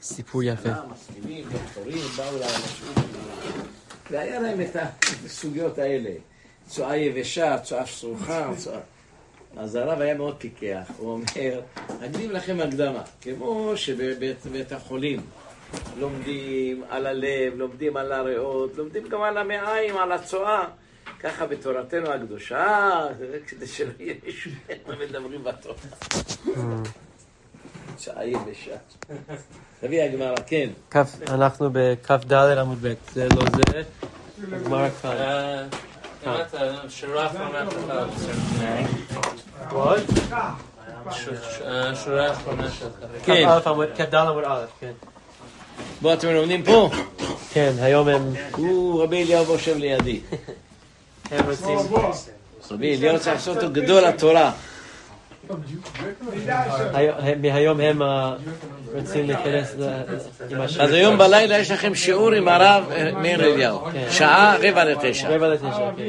סיפור יפה. מסכימים, דוקטורים, באו לאנשים, והיה להם את הסוגיות האלה. צועה יבשה, צועה סרוחה, אז הרב היה מאוד פיקח. הוא אומר, אקדים לכם הקדמה, כמו שבבית החולים לומדים על הלב, לומדים על הריאות, לומדים גם על המעיים, על הצועה. ככה בתורתנו הקדושה, כדי שלא יהיה מישהו מדברים בתורה. צועה יבשה. תביא הגמרא, כן. אנחנו בכ"ד עמוד ב', זה לא זה, הגמרא כאן. שורה האחרונה שלך. What? שורה האחרונה שלך. כן. כ"ד עמוד א', כן. בוא, אתם לומדים פה? כן, היום הם... רבי אליהו יושב לידי. הם רוצים... רבי אליהו צריך לעשות אותו גדול התורה. מהיום הם רוצים להיכנס עם השם. אז היום בלילה יש לכם שיעור עם הרב מאיר אליהו. שעה 8:45. 8:45, כן.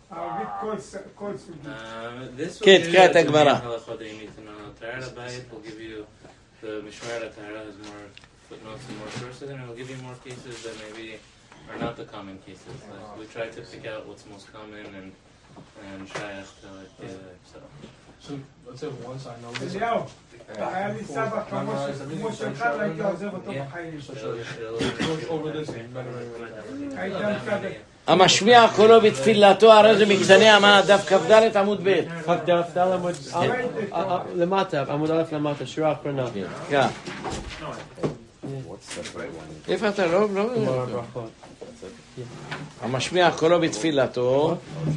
כן, תקרא את הגמרא. טהרת הבית will give you the Mishmeret HaTahara has more footnotes and more sources, and it will give you more cases that maybe are not the common cases. Like we try to pick out what's most common and shayach to like so. So let's say once I know this. היה לי סבא כמו שלך, והייתי עוזב אותו בחיים. over this. הייתי מקדם. המשמיע קולו בתפילתו, הרי זה מקטני המן, דף כ"ד עמוד ב'. כ"ד עמוד למטה, עמוד א' למטה, שורה האחרונה. כן. איפה אתה? לא? המשמיע קולו בתפילתו.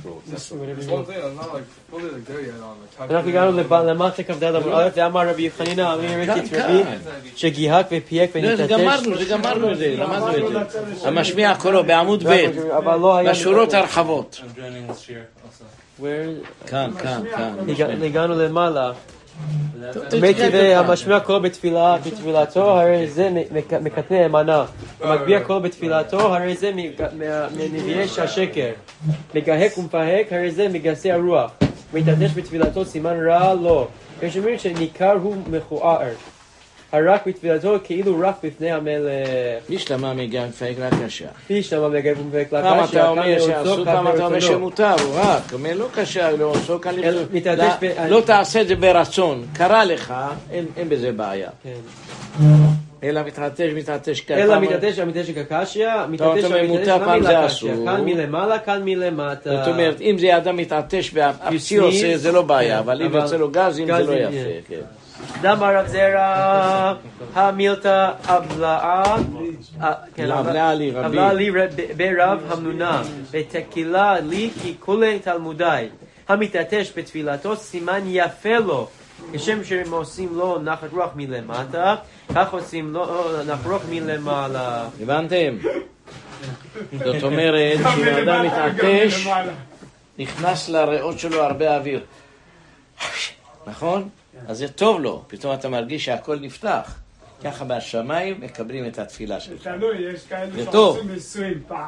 אנחנו הגענו למטה כ"ד עמוד א', ואמר רבי חנינא אמיר רבי שגיהק ופייק ונתתש. זה גמרנו את זה, למדנו את זה. המשמיע קולו בעמוד ב', בשורות הרחבות. כאן. הגענו למעלה. המשמיע קול בתפילתו, הרי זה מקטני אמונה. מגביה קול בתפילתו, הרי זה מנביאי השקר. מגהק ומפהק, הרי זה מגסי הרוח. מתעטש בתפילתו, סימן רע לו. יש אומרים שניכר הוא מכוער. הרק בתפילתו כאילו רק בפני המלך. משלמה מגהק ומפהק רק קשה. משלמה מגהק ומפהק רק פעם אתה אומר שאסור, פעם אתה אומר שמותר, הוא רק, לא קשה, לא תעשה את זה ברצון, קרה לך, אין בזה בעיה. אלא מתעטש ככה. אלא מתעטש כקשיה, מתעטש פעם זה אסור. כאן מלמעלה, כאן מלמטה. זאת אומרת, אם זה אדם מתעטש והפצי עושה, זה לא בעיה, אבל אם יוצא לו גזים, זה לא יפה. דאמר רב זרע, המילתא אבלעה לי ברב המנונה, ותקילה לי כי כולי תלמודי. המתעטש בתפילתו סימן יפה לו, כשם שהם עושים לו נחת רוח מלמטה, כך עושים לו נחת רוח מלמעלה. הבנתם? זאת אומרת, כשאדם מתעטש, נכנס לריאות שלו הרבה אוויר. נכון? אז זה טוב לו, פתאום אתה מרגיש שהכל נפתח. ככה בשמיים מקבלים את התפילה שלך. זה תלוי, יש כאלה שעושים 20 פעם.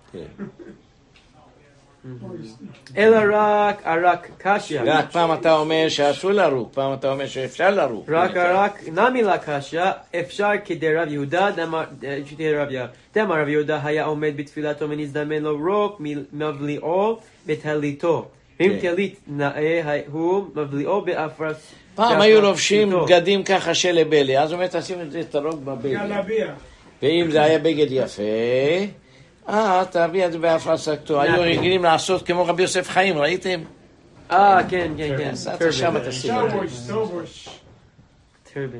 אלא רק קשיה. רק פעם אתה אומר שאסור לרוק, פעם אתה אומר שאפשר לרוק. רק נמי לה קשיה, אפשר כדי רב יהודה, דאמר רב יהודה היה עומד בתפילתו ונזדמן לו רוק מבליעו בתליתו. אם תלית נאה הוא מבליעו באפרס. פעם היו לובשים בגדים ככה של בלי, אז אומרת תשים את זה תרוג בבלי. ואם זה היה בגד יפה, תביא את זה באפרסקתו. היו רגילים לעשות כמו רבי יוסף חיים, ראיתם? כן. אתה שם תשים את זה. טרבין.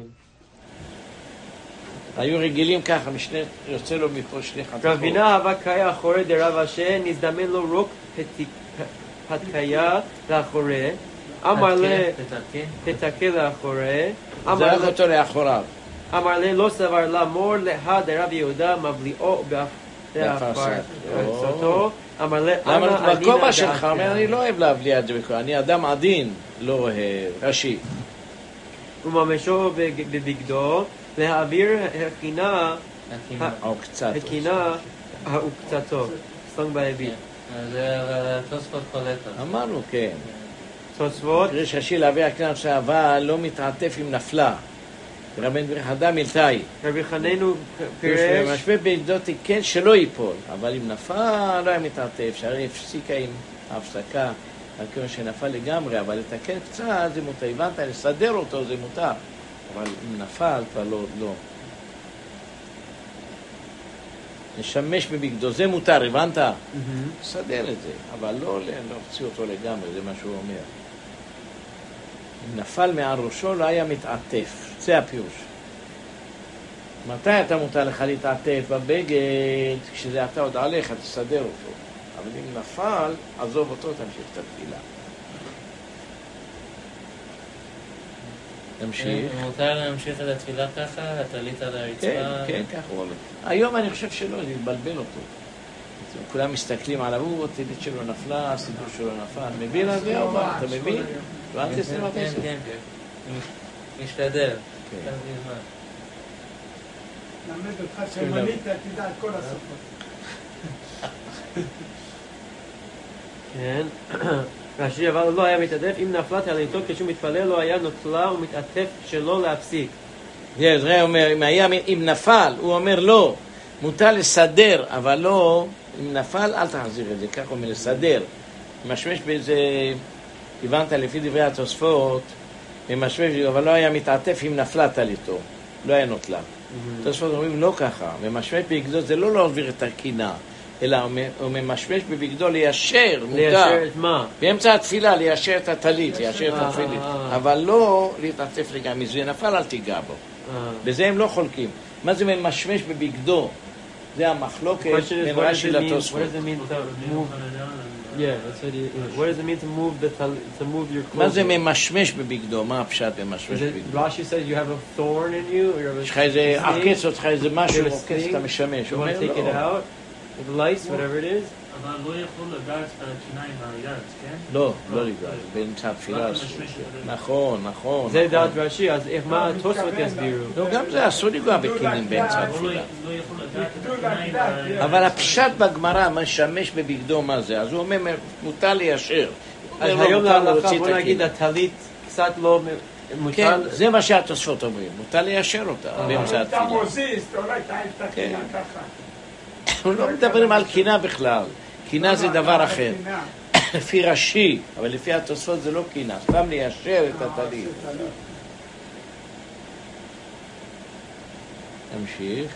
היו רגילים ככה, משנה יוצא לו מפה שני חתכות. רבינה הווה קיה אחורי דרב אשר, נזדמן לו רוק פתקיה לאחורי. אמר לה, תתקה לאחורי. זרק אותו לאחוריו. אמר לה, לא סבר לה מור לה דרב יהודה מבליעו באפרסתו. אמר לה, למה בכובע שלך אומר, אני לא אוהב להבליע את זה בכובע, אני אדם עדין, לא אוהב, ראשי. וממשו בבגדו, להעביר הקינה, העוקצתו. סלונג בעבי. זה תוספות קולטה. אמרנו, כן. תוספות? יש רש"י להביא הקטן שהאהבה לא מתעטף עם נפלה. רבן אדם מלתאי. רבי חננו פירש פירש, משווה בגדו תיקן שלא ייפול, אבל אם נפל לא היה מתעטף, שהרי הפסיקה עם ההפסקה, על כיוון שנפל לגמרי, אבל לתקן קצת זה מותר, הבנת, לסדר אותו זה מותר, אבל אם נפל כבר לא. לשמש בבגדו, זה מותר, הבנת? לסדר את זה, אבל לא להוציא אותו לגמרי, זה מה שהוא אומר. אם נפל מעל ראשו לא היה מתעטף, זה הפירוש. מתי אתה מותר לך להתעטף בבגד? כשזה אתה עוד עליך, תסדר אותו. אבל אם נפל, עזוב אותו, תמשיך את התפילה. תמשיך. מותר להמשיך את התפילה ככה? הטלית על הרצפה? כן, ככה הוא אומר. היום אני חושב שלא, זה יתבלבל אותו. כולם מסתכלים עליו, הוא, הטלית שלו נפלה, הסידור שלו נפל. מבין על זה או מה? אתה מבין? כן. משתדל. למד אותך שמנית, תדע את כל השפות. כן. רש"י אבל לא היה מתעטף, אם נפלה טליתו כשהוא מתפלל לא היה נוטלה ומתעטף שלא להפסיק. זה אומר, אם נפל, הוא אומר לא, מותר לסדר, אבל לא, אם נפל אל תחזיר את זה, כך אומר לסדר. משמש באיזה, הבנת לפי דברי התוספות, אבל לא היה מתעטף אם נפלה טליתו, לא היה נוטלה. התוספות אומרים לא ככה, ומשמש בבגדו זה לא להעביר את הקינה, אלא הוא ממשמש בבגדו ליישר, מותר. ליישר את מה? באמצע התפילה ליישר את הטלית, ליישר את התפילין, אבל לא להתעטף לגמרי, זה נפל אל תיגע בו. בזה הם לא חולקים. מה זה ממשמש בבגדו? זה המחלוקת בין רש"י לתוספות. Yeah, that's what it, what does it mean to move your clothes? מה זה ממשמש בבגדו? מה הפשט במשמש בבגדו? Rashi says you have a thorn in you, or you have a יש לך איזה עקץ או לך איזה משהו, you have a עוקץ sting, אתה משמש. you want to take it out, with lice, whatever it is. אבל לא יכול לגעת את הקיניים בארגז, כן? לא לגעת, באמצע התפילה אסור. נכון. זה דעת רש"י, אז מה התוספות יסבירו? לא, גם זה אסור לגוע בקינים באמצע התפילה. לא יכול לגעת את הקיניים בארגז. אבל הפשט בגמרא משמש בבגדו מה זה? אז הוא אומר, מותר ליישר. אז היום להלכה, בוא נגיד, הטלית קצת לא כן, מותר... זה מה שהתוספות אומרים, מותר ליישר אותה באמצע אתה התפילה. מוזיז, אולי תעיף את הקינה ככה. אנחנו לא מדברים על קינה בכלל, קינה זה דבר אחר. לפי רש"י, אבל לפי התוספות זה לא קינה, סתם ליישר את הטלית. תמשיך.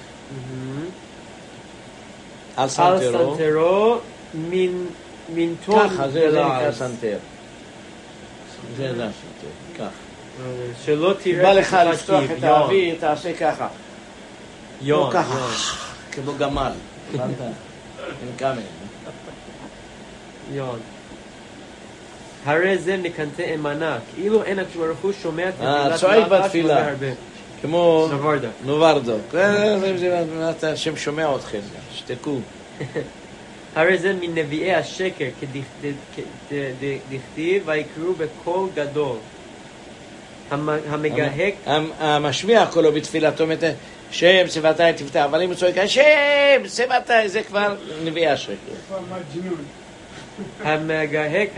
על סנטרו מן טון ככה, זה נקרא סנטר. זה הסנטר, כך. שלא תראה... בא לך לפתוח את האוויר, תעשה ככה. לא ככה, כמו גמל. הבנת? עם קאמל. יון. הרי זה מקנטה אמנה, כאילו אין הקדוש ברוך הוא שומע תפילת צועק בתפילה. כמו נוברדו. זה השם שומע אתכם, שתקו. הרי זה מנביאי השקר, כדכתיב ויקראו בקול גדול. המגהק... המשמיע קולו בתפילתו, שם צבאתי תפתח, אבל אם הוא צועק שם צבאתי, זה כבר נביאי השקר. המגהק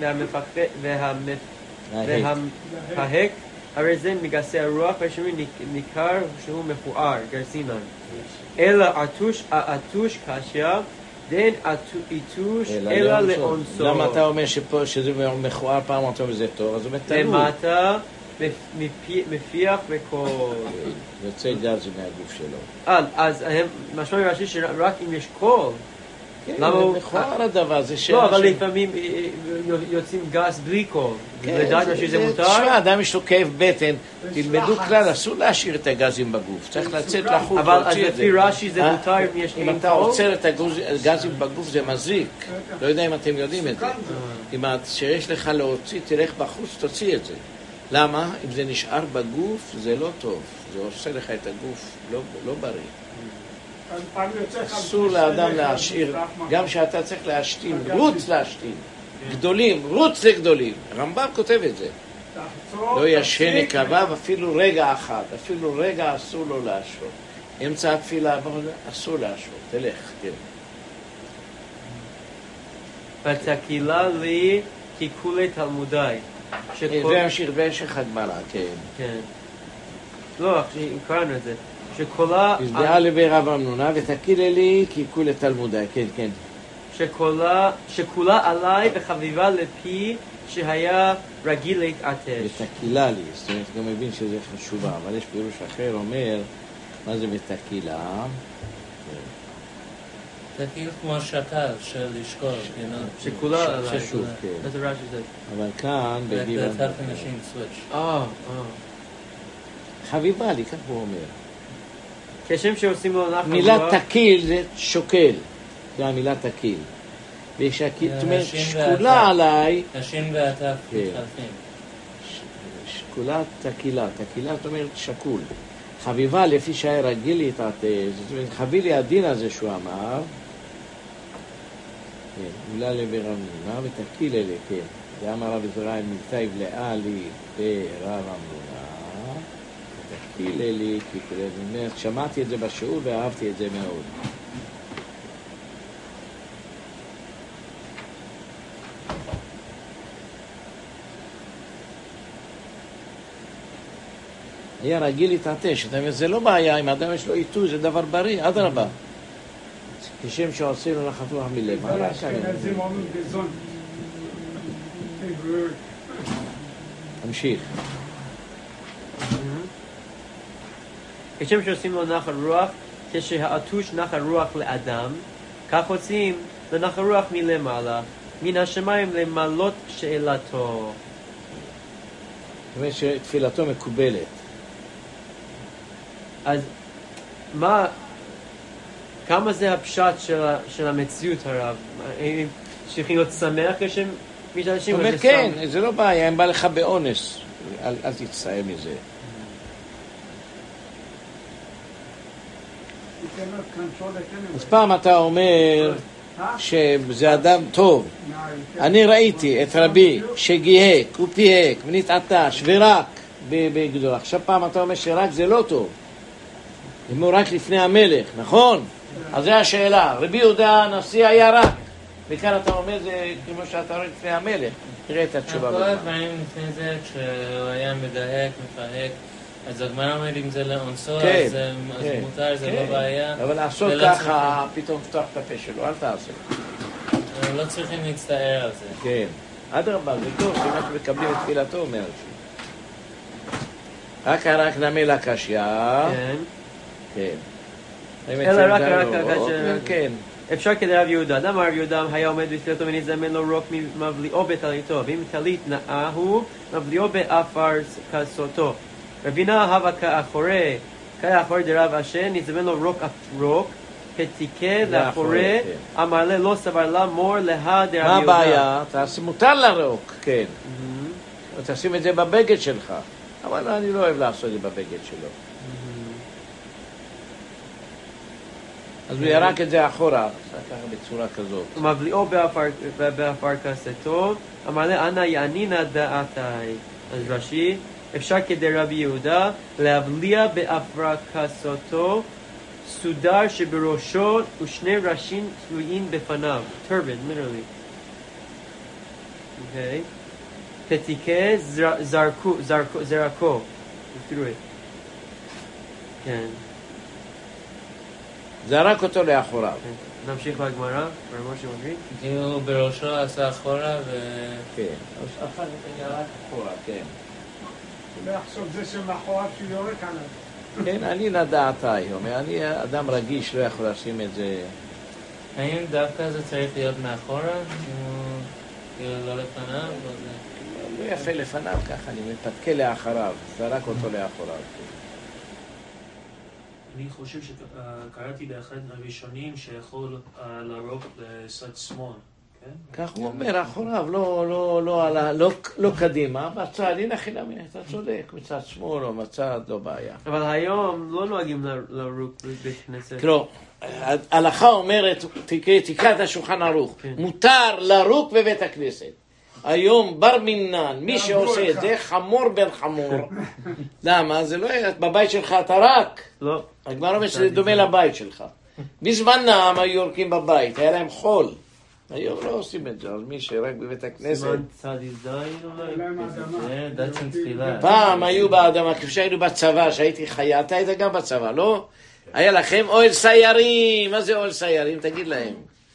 והמפהק, הרי זה מגסי הרוח, ושומעים ניכר שהוא מכוער, גרסינן. אלא עטוש קשיא, דין עטוש אלא לאונסו. למה אתה אומר שפה שזה מכוער פעם אתה אומר זה טוב? אז הוא מתלו. למטה, מפיח וקול. יוצא גז מהגוף שלו. אז משמע מרש"י שרק אם יש קול. למה הוא מכוער הדבר? זה לא, אבל לפעמים יוצאים גז בלי קול. לדעת רש"י זה מותר? תשמע, אדם יש לו כאב בטן, תלמדו כלל, אסור להשאיר את הגזים בגוף, צריך לצאת לחוץ, אבל אז לפי רש"י זה מותר אם יש אם אתה עוצר את הגזים בגוף זה מזיק, לא יודע אם אתם יודעים את זה. אם שיש לך להוציא, תלך בחוץ, תוציא את זה. למה? אם זה נשאר בגוף זה לא טוב, זה עושה לך את הגוף לא בריא. אסור לאדם להשאיר, גם שאתה צריך להשתין, רוץ להשתין, גדולים, רוץ לגדולים. הרמב"ם כותב את זה. לא ישן נקבה אפילו רגע אחד, אפילו רגע אסור לו להשרות. אמצע התפילה אסור להשרות, תלך, כן. ותקילה לי ככולי תלמודי. זה המשיך בהמשך הגמרא, כן. לא, קראנו את זה. שקולה... הזדהה לבי רב אמנונה ותקילה לי כי כולה תלמודה, כן, כן. שכולה עליי וחביבה לפי שהיה רגיל להתעטש. ותקילה לי, זאת אומרת, גם מבין שזה חשובה, אבל יש פירוש אחר אומר, מה זה ותקילה? תקיל כמו שקל של לשקול, שכולה עליי. ששוב, כן. That's what Rashi said. אבל כאן, בגיל... חביבה לי, כך הוא אומר. כשם שעושים לו נחל מילה רוח. תקיל זה שוקל, זה המילה תקיל. זאת אומרת, שקולה עליי... השין והתף מתחלפים. שקולה תקילה, תקילה זאת אומרת שקול. חביבה לפי שהיה רגיל להתעטש, זאת אומרת, חביב לי הדין הזה שהוא אמר, כן, מילה לברמונה ותקיל אלה, כן. זה אמר רב ישראל מלתיב לאלי ברב אמונה, ותקיל אלי, כי זאת אומרת, שמעתי את זה בשיעור ואהבתי את זה מאוד. היה רגיל להתעטש, זה לא בעיה, אם אדם יש לו עיתוי, זה דבר בריא, אדרבה. כשם שעושים לו נחת רוח מלב. תמשיך. כשם שעושים לו נחת רוח, כשהעטוש נחת רוח לאדם, כך עושים לנחת רוח מלמעלה, מן השמיים למלות שאלתו. זאת אומרת שתפילתו מקובלת. אז כמה זה הפשט של המציאות הרב? צריכים להיות שמח כשהם מתעטשים? זאת אומרת, כן, זה לא בעיה, אם בא לך באונס, אל תצטער מזה. אז פעם אתה אומר שזה אדם טוב. אני ראיתי את רבי שגיהק ופיהק ונתעטש ורק בגדול. עכשיו פעם אתה אומר שרק זה לא טוב. אם הוא רק לפני המלך, נכון? אז זו השאלה. רבי יהודה הנשיא היה רק. וכאן אתה אומר זה כמו שאתה רואה לפני המלך. תראה את התשובה. כל הדברים לפני זה, כשהוא היה מדהק, מפהק, אז הגמרא אומר אם זה לאונסו, אז מותר, זה לא בעיה. אבל לעשות ככה, פתאום פתוח את הפה שלו, אל תעשה. לא צריכים להצטער על זה. כן. אדרבה, זה טוב, שאנחנו מקבלים את תפילתו, אומר רק נמי לקשיא. כן. כן. אלא רק כן. אפשר כדי רב יהודה. אדם רב יהודה היה עומד בתפילתו ונזמן לו רוק מבליאו בטליתו, ואם טלית נאה הוא מבליאו באפר כסותו. רבינה הווה כאחורי דרב אשר נזמן לו רוק כתיקה לאחורי, אמר לה לא סבר לה מור לה דרב יהודה. מה הבעיה? מותר לרוק, כן. תשים את זה בבגד שלך. אבל אני לא אוהב לעשות את זה בבגד שלו. אז הוא ירק את זה אחורה, ככה בצורה כזאת. מבליאו באפר כסתו, אמר לה אנא יענינה דעתי. אז רש"י, אפשר כדי רבי יהודה להבליע באפר כסתו סודר שבראשו ושני ראשים תלויים בפניו. turban, literally. אוקיי. פתיקה זרקו. תראו את. כן. זרק אותו לאחוריו. נמשיך לגמרא, משה מקריא. הוא בראשו עשה אחורה כן. אז אחר כך ירק אחורה, כן. לא יחשוב זה שמאחוריו שהוא יורק עליו. כן, אני נדעתי, אומר, אני אדם רגיש, לא יכול לשים את זה. האם דווקא זה צריך להיות מאחורה? לא לפניו? לא יפה לפניו ככה, אני מפתקה לאחריו, זרק אותו לאחוריו. אני חושב שקראתי באחד הראשונים שיכול לרוק לצד שמאל, כן? כך הוא אומר, אחוריו, לא קדימה, בצד, הנה חינמי, אתה צודק, מצד שמאל או מצד, לא בעיה. אבל היום לא נוהגים לרוק בבית כנסת. לא, ההלכה אומרת, תקרא את השולחן ערוך, מותר לרוק בבית הכנסת. היום בר מינן, מי שעושה את זה, חמור בן חמור. למה? זה לא, בבית שלך אתה רק. לא. הגמרא אומרת שזה דומה לבית שלך. בזמנם היו יורקים בבית, היה להם חול. היום לא עושים את זה, אז מי שרק בבית הכנסת. סימן צדיק זין אולי? זה דת של תפילה. פעם היו באדמה, כפי שהיינו בצבא, שהייתי חייל, אתה היית גם בצבא, לא? היה לכם אוהל סיירים, מה זה אוהל סיירים? תגיד להם.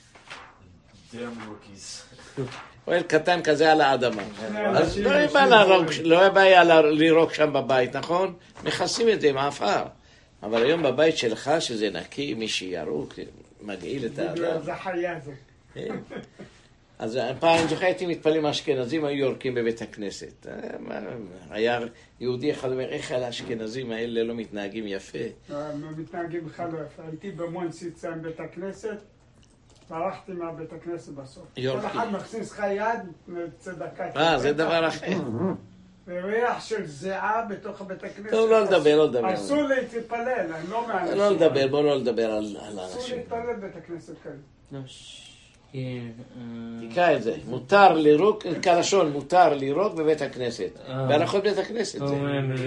אוהל קטן כזה על האדמה. אז לא היה בעיה לירוק שם בבית, נכון? מכסים את זה עם האפר. אבל היום בבית שלך, שזה נקי, מי שירוק, מגעיל את האדם. זה חיה זה. אז פעם אני זוכר, הייתי מתפללים האשכנזים, היו יורקים בבית הכנסת. היה יהודי אחד אומר, איך על האשכנזים האלה לא מתנהגים יפה? מתנהגים בכלל לא יפה. הייתי במונסי עם בית הכנסת, ברחתי מהבית הכנסת בסוף. כל אחד מכניס לך יד מצדקה. זה דבר אחר. וריח של זיעה בתוך הבית הכנסת. טוב, לא לדבר. אסור להתפלל, אני לא מהאנשים. לא לדבר, בוא לא לדבר על האנשים. אסור להתפלל בבית הכנסת כאלה. תקרא את זה, מותר לירוק, כלשון, מותר לירוק בבית הכנסת. בהלכות בית הכנסת זה.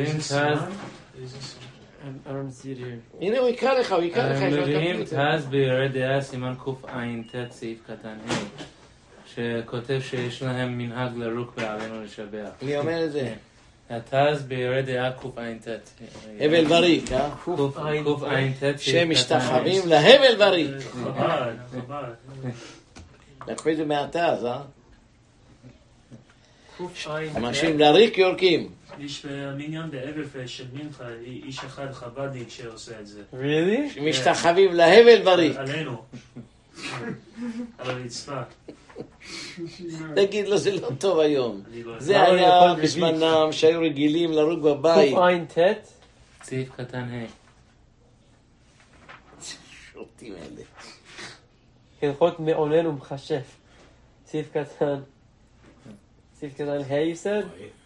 הנה הוא יקרא לך, מביאים תז בירי דעה סימן קע"ט סעיף קטן ה' שכותב שיש להם מנהג לרוק בעלינו לשבח. מי אומר את זה? התז בירי דעה קע"ט. הבל בריק, קע"ט שמשתחווים להבל בריק. לקחו את זה מהתז, אנשים לריק יורקים. יש במניין באברפש של מנחה, איש אחד חב"דניק שעושה את זה. really? שמשתחווים להבל בריק. עלינו. על הרצפה. תגיד לו, זה לא טוב היום. זה היה בזמנם שהיו רגילים לרוג בבית. קע"ט? סעיף קטן ה'. שוטים אלה. הלכות מעונן ומכשף. סעיף קטן. סעיף קטן ה' you said?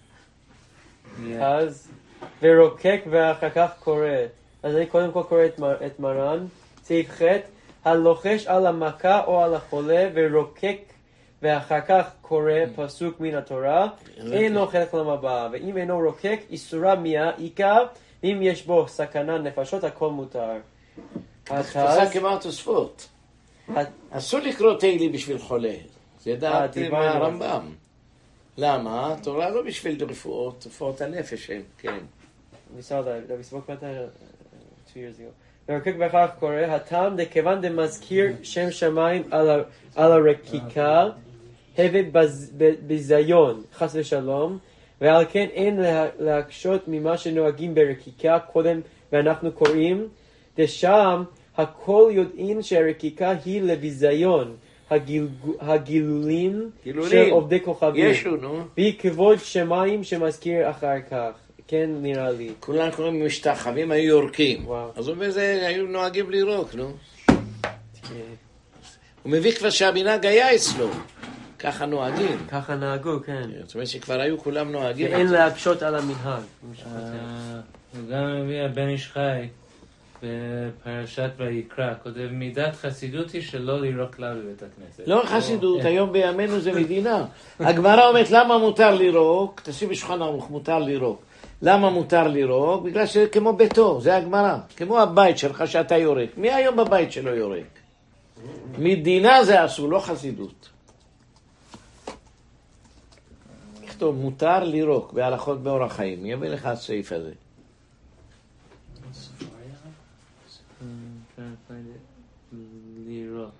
אז ורוקק ואחר כך קורא. אז אני קודם כל קורא את מרן. סעיף ח' הלוחש על המכה או על החולה ורוקק ואחר כך קורא פסוק מן התורה, אינו חלק לעולם הבא. ואם אינו רוקק, איסורה מיה עיקר, אם יש בו סכנה נפשות, הכל מותר. תפסה כמו התוספות. אסור לקרוא תהילים בשביל חולה. זה דעת מהרמב"ם. למה? התורה לא בשביל רפואות הנפש הם, כן. We saw that we spoke about that 2 years ago. ורוקק ואחר כך קורא, הטעם דכיוון דמזכיר שם שמיים על הרקיקה, הווה ביזיון, חס ושלום, ועל כן אין להקשות ממה שנוהגים ברקיקה קודם ואנחנו קוראים, דשם הכל יודעים שהרקיקה היא לביזיון, הגילולים של עובדי כוכבים. ישו, נו. והיא כבוד שמיים שמזכיר אחר כך. כן, נראה לי. כולם קוראים משתחווים, היו יורקים. אז הוא בזה, היו נוהגים לירוק, נו. הוא מביא כבר שהמנהג היה אצלו. ככה נוהגים. ככה נהגו, כן. זאת אומרת שכבר היו כולם נוהגים. ואין להקשות על המנהג. הוא גם מביא הבן איש חי בפרשת ויקרא, כותב מידת חסידות היא שלא לירוק כלל בבית הכנסת. לא חסידות, היום בימינו זה מדינה. הגמרא אומרת למה מותר לירוק, תשים בשולחן ערוך, מותר לירוק. למה מותר לירוק? בגלל שכמו ביתו, זה הגמרא. כמו הבית שלך שאתה יורק. מי היום בבית שלו יורק? מדינה זה אסור, לא חסידות. לכתוב, מותר לירוק בהלכות באורח חיים. יביא לך הסעיף הזה. לירוק.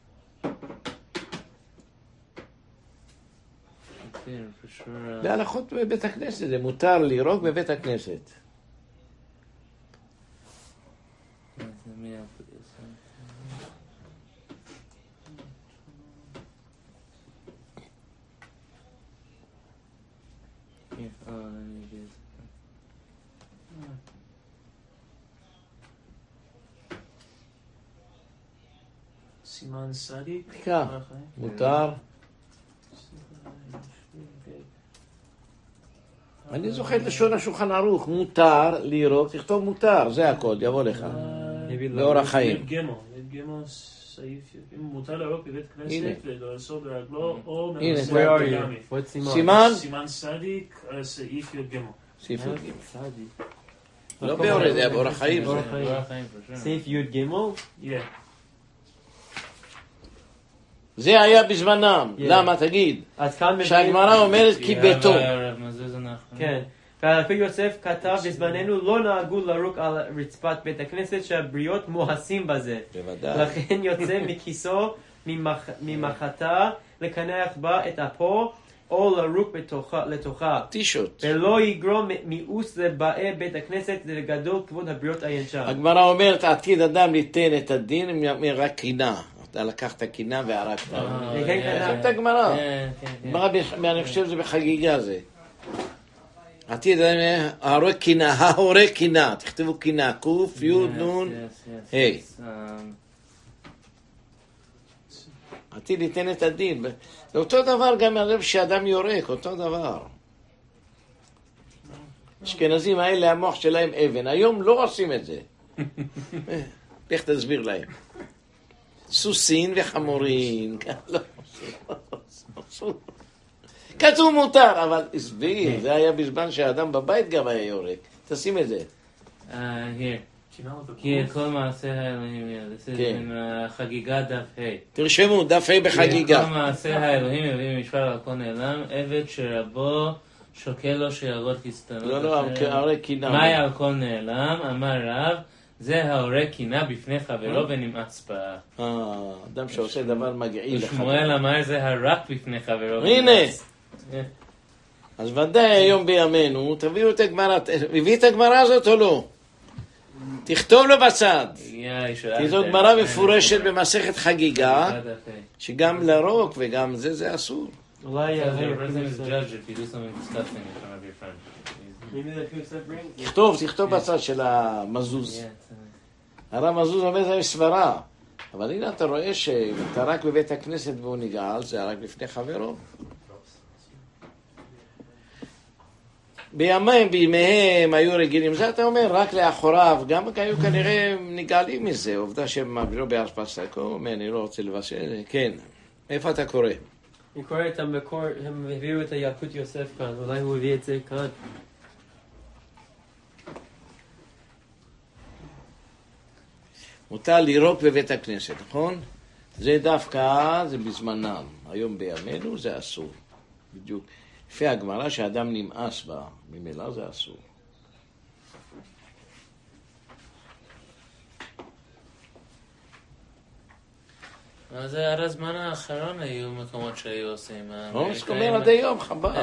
בהלכות בבית הכנסת, זה מותר לירוק בבית הכנסת. סימן צדיק. תקרא, מותר. אני זוכר את לשון השולחן ערוך, מותר לירוק, תכתוב מותר, זה הכל, יבוא לך. באורח חיים. גמו סעיף, אם מותר לירוק בבית כנסת, ולעשות ברגלו, או סימן? סימן צדיק, סעיף י' גמו. סעיף י' גמו. לא באורח, זה באורח חיים. סעיף י' גמו? כן. זה היה בזמנם. למה? תגיד. אז כאן מבין... שהגמרא אומרת כי ביתו. כן. ועל פי יוסף כתב בזמננו לא נהגו לרוק על רצפת בית הכנסת שהבריות מואסים בזה. בוודאי. לכן יוצא מכיסו ממחתה לקנח בה את אפו או לרוק לתוכה. טישות. ולא יגרום מיאוס לבאי בית הכנסת לגדול כבוד הבריות עיין שם. הגמרא אומרת עתיד אדם ליתן את הדין רק קינה. אתה לקחת קינה והרקת. זאת הגמרא. אני חושב שזה בחגיגה זה. עתיד ההורה קינה, תכתבו קינה, קוף, יוד, נון, היי. עתיד ניתן את הדין. זה אותו דבר גם הלב שאדם יורק, אותו דבר. אשכנזים האלה, המוח שלהם אבן. היום לא עושים את זה. איך תסביר להם? סוסין וחמורין. לא עושים. כתוב מותר, אבל הסביר, זה היה בזמן שהאדם בבית גם היה יורק. תשים את זה. Here, כל מעשה האלוהים, זה חגיגה דף ה'. תרשמו, דף ה' בחגיגה. כל מעשה האלוהים יביא משפט על כל נעלם, עבד שרבו שוקל לו שירות כסתנות. לא, ההורה קינה. מהי על כל נעלם? אמר רב, זה ההורה קינה בפני חברו ונמאס בה. אדם שעושה דבר מגעיל לך. ושמואל אמר זה הרק בפני חברו. הנה! אז ודאי היום בימינו, תביאו את הגמרא, הביא את הגמרא הזאת או לא? תכתוב לו בצד. כי זו גמרא מפורשת במסכת חגיגה, שגם לרוק וגם זה אסור. תכתוב בצד של המזוז. הרב מזוז אומר זה סברה. אבל הנה אתה רואה שאתה רק בבית הכנסת והוא נגעל, זה רק לפני חברו. בימיהם היו רגילים, זה אתה אומר, רק לאחוריו, גם היו כנראה נגעלים מזה, עובדה שהם מעבירו באספסקו, אני לא רוצה לבשל, כן. איפה אתה קורא? אני קורא את המקור, הם הביאו את ילקוט יוסף כאן, אולי הוא הביא את זה כאן. מותר לירוק בבית הכנסת, נכון? זה דווקא, זה בזמנם. היום בימינו זה אסור. בדיוק. לפי הגמרא שאדם נמאס בה, ממילא זה אסור. זה על הזמן האחרון היו מקומות שהיו עושים. זאת אומרת עד היום חב"ד.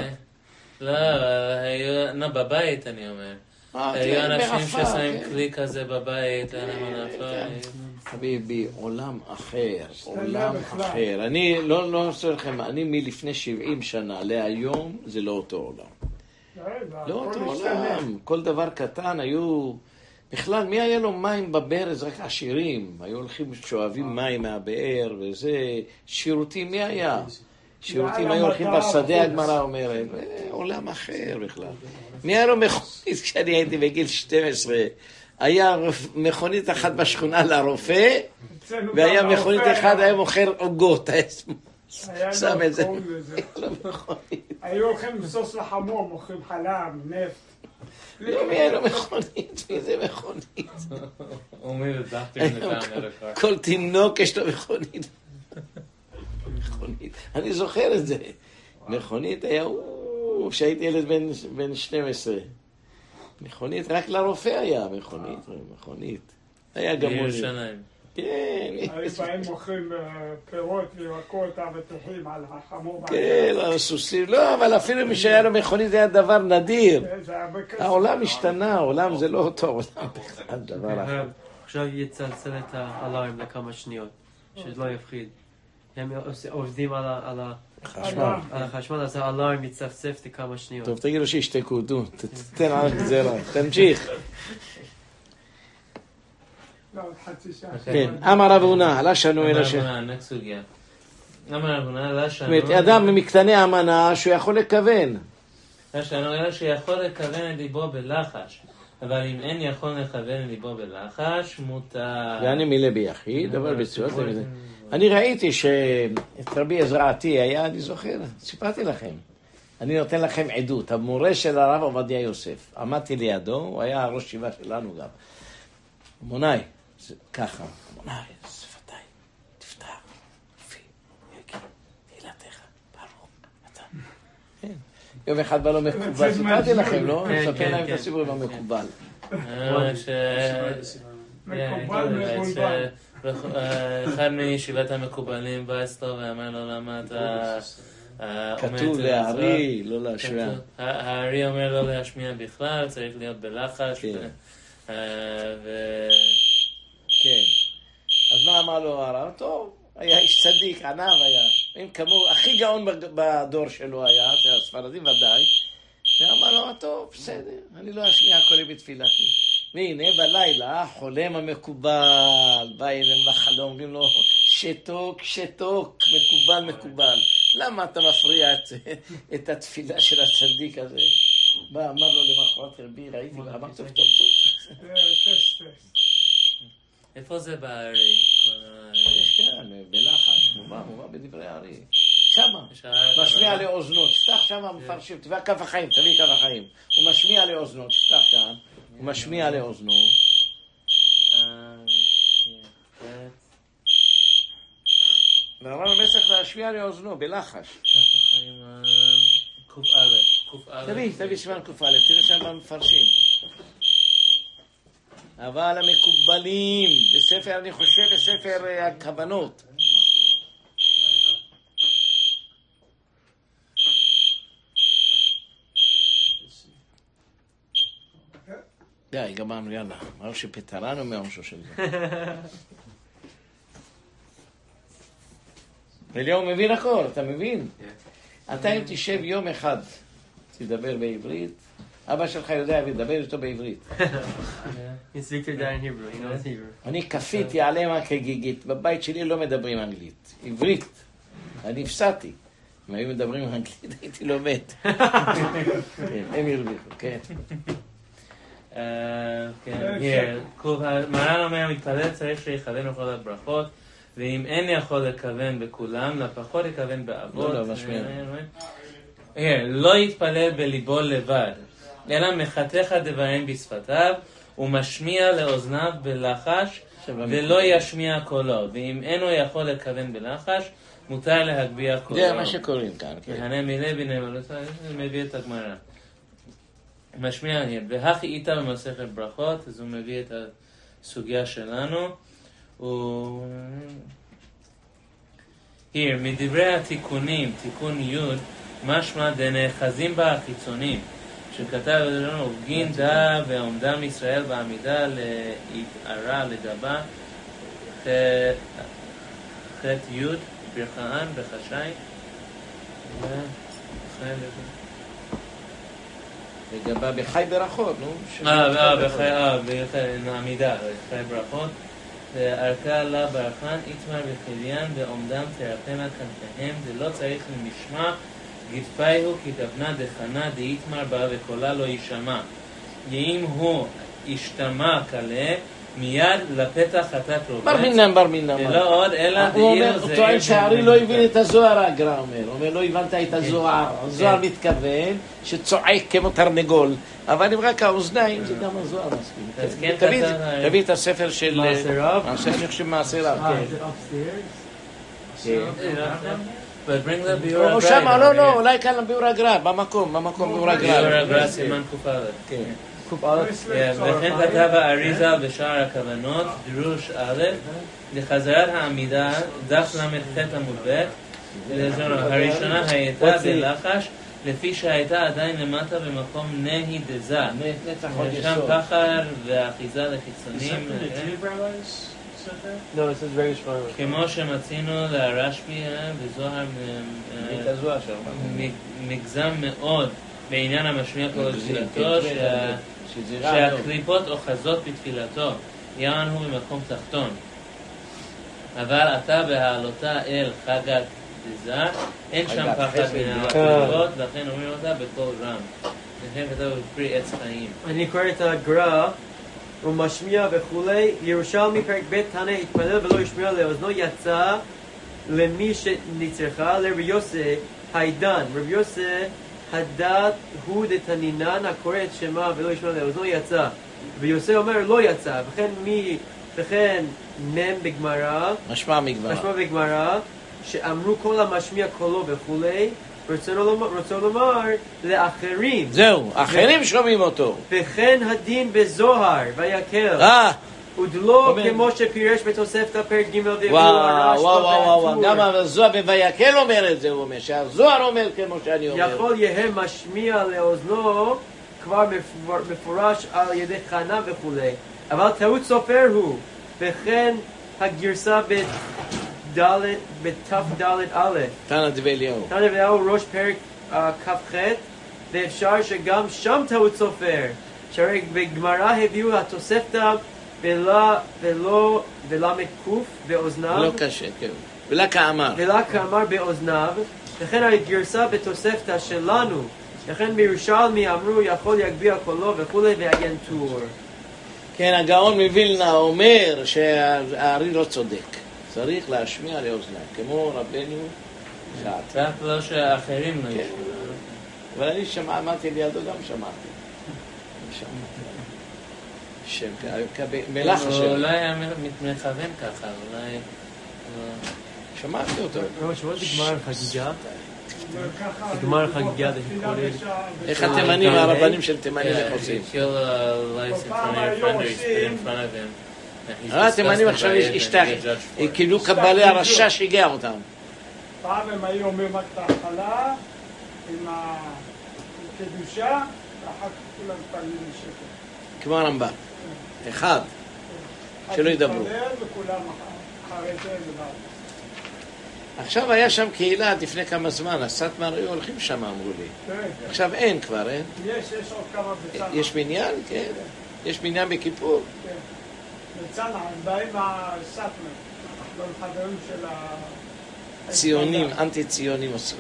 לא, בבית אני אומר. היו אנשים ששמים כלי כזה בבית, חביבי, עולם אחר, עולם אחר. אני לא עושה לכם, אני מלפני 70 שנה להיום זה לא אותו עולם. לא אותו עולם, כל דבר קטן היו, בכלל מי היה לו מים בברז? רק עשירים, היו הולכים שואבים מים מהבאר וזה, שירותים מי היה? שירותים היו הולכים בשדה, הגמרא אומרת, עולם אחר בכלל. מי היה לו מכונית כשאני הייתי בגיל 12? היה מכונית אחת בשכונה לרופא, והיה מכונית אחד, היה מוכר עוגות. שם את זה. היו הולכים לסוס לחמור, מוכרים חלב, נפט. לא, מי היה לו מכונית? מי זה מכונית? כל תינוק יש לו מכונית. אני זוכר את זה. מכונית היה, כשהייתי ילד בן 12. מכונית, רק לרופא היה מכונית. היה גם בירושלים. כן. היו באים מוכרים פירות וירקות אבטיחים על החמור. כן, על הסוסים. לא, אבל אפילו מי שהיה לו מכונית זה היה דבר נדיר. העולם השתנה, העולם זה לא אותו עולם בכלל, דבר אחר. עכשיו יצלצל את האלארם לכמה שניות, שלא יפחיד. הם עובדים על החשמל, אז האלארם יצפצף לכמה שניות. טוב, תגידו שישתקו, תתן על גזרה, תמשיך. כן, אמר רב הונא, לא שנו אלא ש... אמר רב הונא, לא שנו... זאת אומרת, אדם ממקטני המנה שהוא יכול לכוון. לא שנו אלא שיכול לכוון את ליבו בלחש. אבל אם אין יכול לכוון את ליבו בלחש, מותר... ואני מילה ביחיד, אבל בצורת... אני ראיתי שאת רבי עזרעתי היה, אני זוכר, סיפרתי לכם. אני נותן לכם עדות. המורה של הרב עובדיה יוסף. עמדתי לידו, הוא היה ראש שיבה שלנו גם. מוני, ככה, מוני, שפתיים, תפתח, פי, יום אחד בא לו מקובל, סיפרתי לכם, לא? נספר להם את הסיפור עם המקובל. אחד מישיבת המקובלים בא אצלו ואמר לו למה אתה כתוב להארי, לא להשמיע. הארי אומר לא להשמיע בכלל, צריך להיות בלחש. כן. אז מה אמר לו הרב? טוב, היה איש צדיק, ענב היה. אם כמו, הכי גאון בדור שלו היה, הספרדים ודאי. ואמר לו, טוב, בסדר, אני לא אשמיע קולי בתפילתי. והנה בלילה, חולם המקובל, בא אליהם בחלום, אומרים לו, שתוק, שתוק, מקובל, מקובל. למה אתה מפריע את התפילה של הצדיק הזה? בא, אמר לו למחרת רבי, ראיתי, ואמר, טוב, טוב, טוב. איפה זה בארי? יש כאן, בלחש, מובא בדברי הארי. שמה, משמיע לאוזנו, תפתח שמה מפרשים, תביא כף החיים, תביא כף החיים. הוא משמיע לאוזנו, תפתח כאן, הוא משמיע לאוזנו. ואמר לו, צריך להשמיע לאוזנו, בלחש. כף החיים, קוף א'. תביא סימן קוף א', תראה שם מפרשים. אבל המקובלים, בספר, אני חושב, בספר הכוונות. די, גמרנו, יאללה. אמרנו שפטרנו מעונשו של זה. אליהו מבין הכל, אתה מבין? אתה אם תשב יום אחד, תדבר בעברית, אבא שלך יודע לדבר איתו בעברית. אני כפיתי עליהם כגיגית, בבית שלי לא מדברים אנגלית, עברית. אני הפסעתי. אם היו מדברים אנגלית, הייתי לומד. הם הרוויחו, כן. מרן אומר, מתפלל צריך שיכוון בכל הברכות, ואם אין יכול לכוון בכולם, לפחות יכוון באבות. לא, משמיע. לא יתפלל בליבו לבד, אלא מחתך דברים בשפתיו, ומשמיע לאוזניו בלחש, ולא ישמיע קולו. ואם אינו יכול לכוון בלחש, מותר להגביה קולו. זה מה שקוראים כאן. והנה מלבי נאמרותיו, מביא את הגמרא. משמיע עניין, והכי איתה במסכת ברכות, אז הוא מביא את הסוגיה שלנו. מדברי התיקונים, תיקון י' משמע דנאחזים בה החיצונים, שכתב לנו, גין דה ועומדם ישראל בעמידה להתערה לגבה, ח' י' ברכאן בחשאי, לגבה בחי ברכות, נו. בעמידה, חי ברכות. וערכה לה ברכן, איתמר וחליין, ועומדם תרפנה כנפיהם, זה לא צריך למשמע, גדפיהו כתבנה דחנה דאיתמר בה וקולה לא יישמע. אם הוא השתמע כלה, מיד לפתח חטאת רובץ. בר מינם. ולא עוד, אלא דאילו זה... הוא טוען שהארי לא הבין את הזוהר, הגר"א אומר. הוא אומר, לא הבנת את הזוהר. הזוהר מתכוון שצועק כמו תרנגול. אבל אם רק האוזניים, זה גם הזוהר מסכים. תביא את הספר של... מעשר רב? אני חושב מעשר רב, כן. או שמה, לא, אולי כאן ביאור הגר"א, במקום ביאור הגר"א. ביאור הגר"א סימן קוף א'. וכן כתב האריזה בשער הכוונות, דרוש א', לחזרת העמידה, דף ל"ח עמוד ב', הראשונה הייתה בלחש, לפי שהייתה עדיין למטה במקום נהי דזה. שם פחר ואחיזה לחיצונים. כמו שמצינו לרשב"י בזוהר מגזם מאוד בעניין המשמיע כל תפילתו, שהקליפות אוחזות בתפילתו, יען הוא במקום תחתון. אבל אתה בהעלותה אל חגת דזה, אין שם פחד מן הקליפות, לכן אומרים אותה בקול רם. לכן כתב בפרי עץ חיים. אני קורא את הגר"א, הוא משמיע וכולי, ירושלמי פרק ב' תנא התפלל ולא ישמיע לאוזנו, יצא למי שנצרכה, לרבי יוסי היידן. רבי יוסי הדת הוא דתנינן, הקורא את שמה ולא ישמע לאוזנו, יצא. ויוסי אומר לא יצא, וכן מם בגמרא, משמע בגמרא, שאמרו כל המשמיע קולו וכולי, רוצה לומר לאחרים. זהו, אחרים שומעים אותו. וכן הדין בזוהר ויקל. ודלו כמו שפירש בתוספתא פרק ג' והביאו הרשב"א והטור. גם הזוהר בויקל אומר את זה, הוא אומר, שהזוהר אומר כמו שאני אומר. יכול יהיה משמיע לאוזנו כבר מפורש על ידי חנה וכולי. אבל טעות סופר הוא, וכן הגרסה בתף ד' א'. תנא דבליהו. תנא דבליהו ראש פרק כ"ח, ואפשר שגם שם טעות סופר. שהרי בגמרא הביאו התוספתא ולמד קוף באוזניו. לא קשה, כן. ולה כאמר. ולה כאמר באוזניו, וכן הגרסה בתוספתא שלנו, לכן בירושלמי אמרו יכול יגביה קולו וכולי ועיין טור. כן, הגאון מווילנה אומר שהארי לא צודק. צריך להשמיע לאוזניו, כמו רבנו שעת. זה לא שאחרים לא ישמעו. אבל אני שמעתי לידו, גם שמעתי. מלאך השם. אולי היה מכוון ככה, אולי... שמעתי אותו. שמעתי גמר חגיגה. גמר חגיגה זה כולל. איך התימנים, הרבנים של תימנים איך עושים? התימנים עכשיו כאילו קבלי הרשע שיגע אותם. פעם הם היו אומרים רק את ההתחלה עם הקדושה ואחר כך כולם פעמים לשקר. כמו הרמב"ם. אחד. שלא ידברו. וכולם אחרי זה לבד. עכשיו היה שם קהילה עד לפני כמה זמן, הסטמר היו הולכים שם, אמרו לי. עכשיו אין כבר, אין? יש עוד כמה בצנע. יש מניין? כן. יש מניין בכיפור? כן. בצנע, הם באים מהסטמר, לא לחברים של ציונים, אנטי ציונים עשו.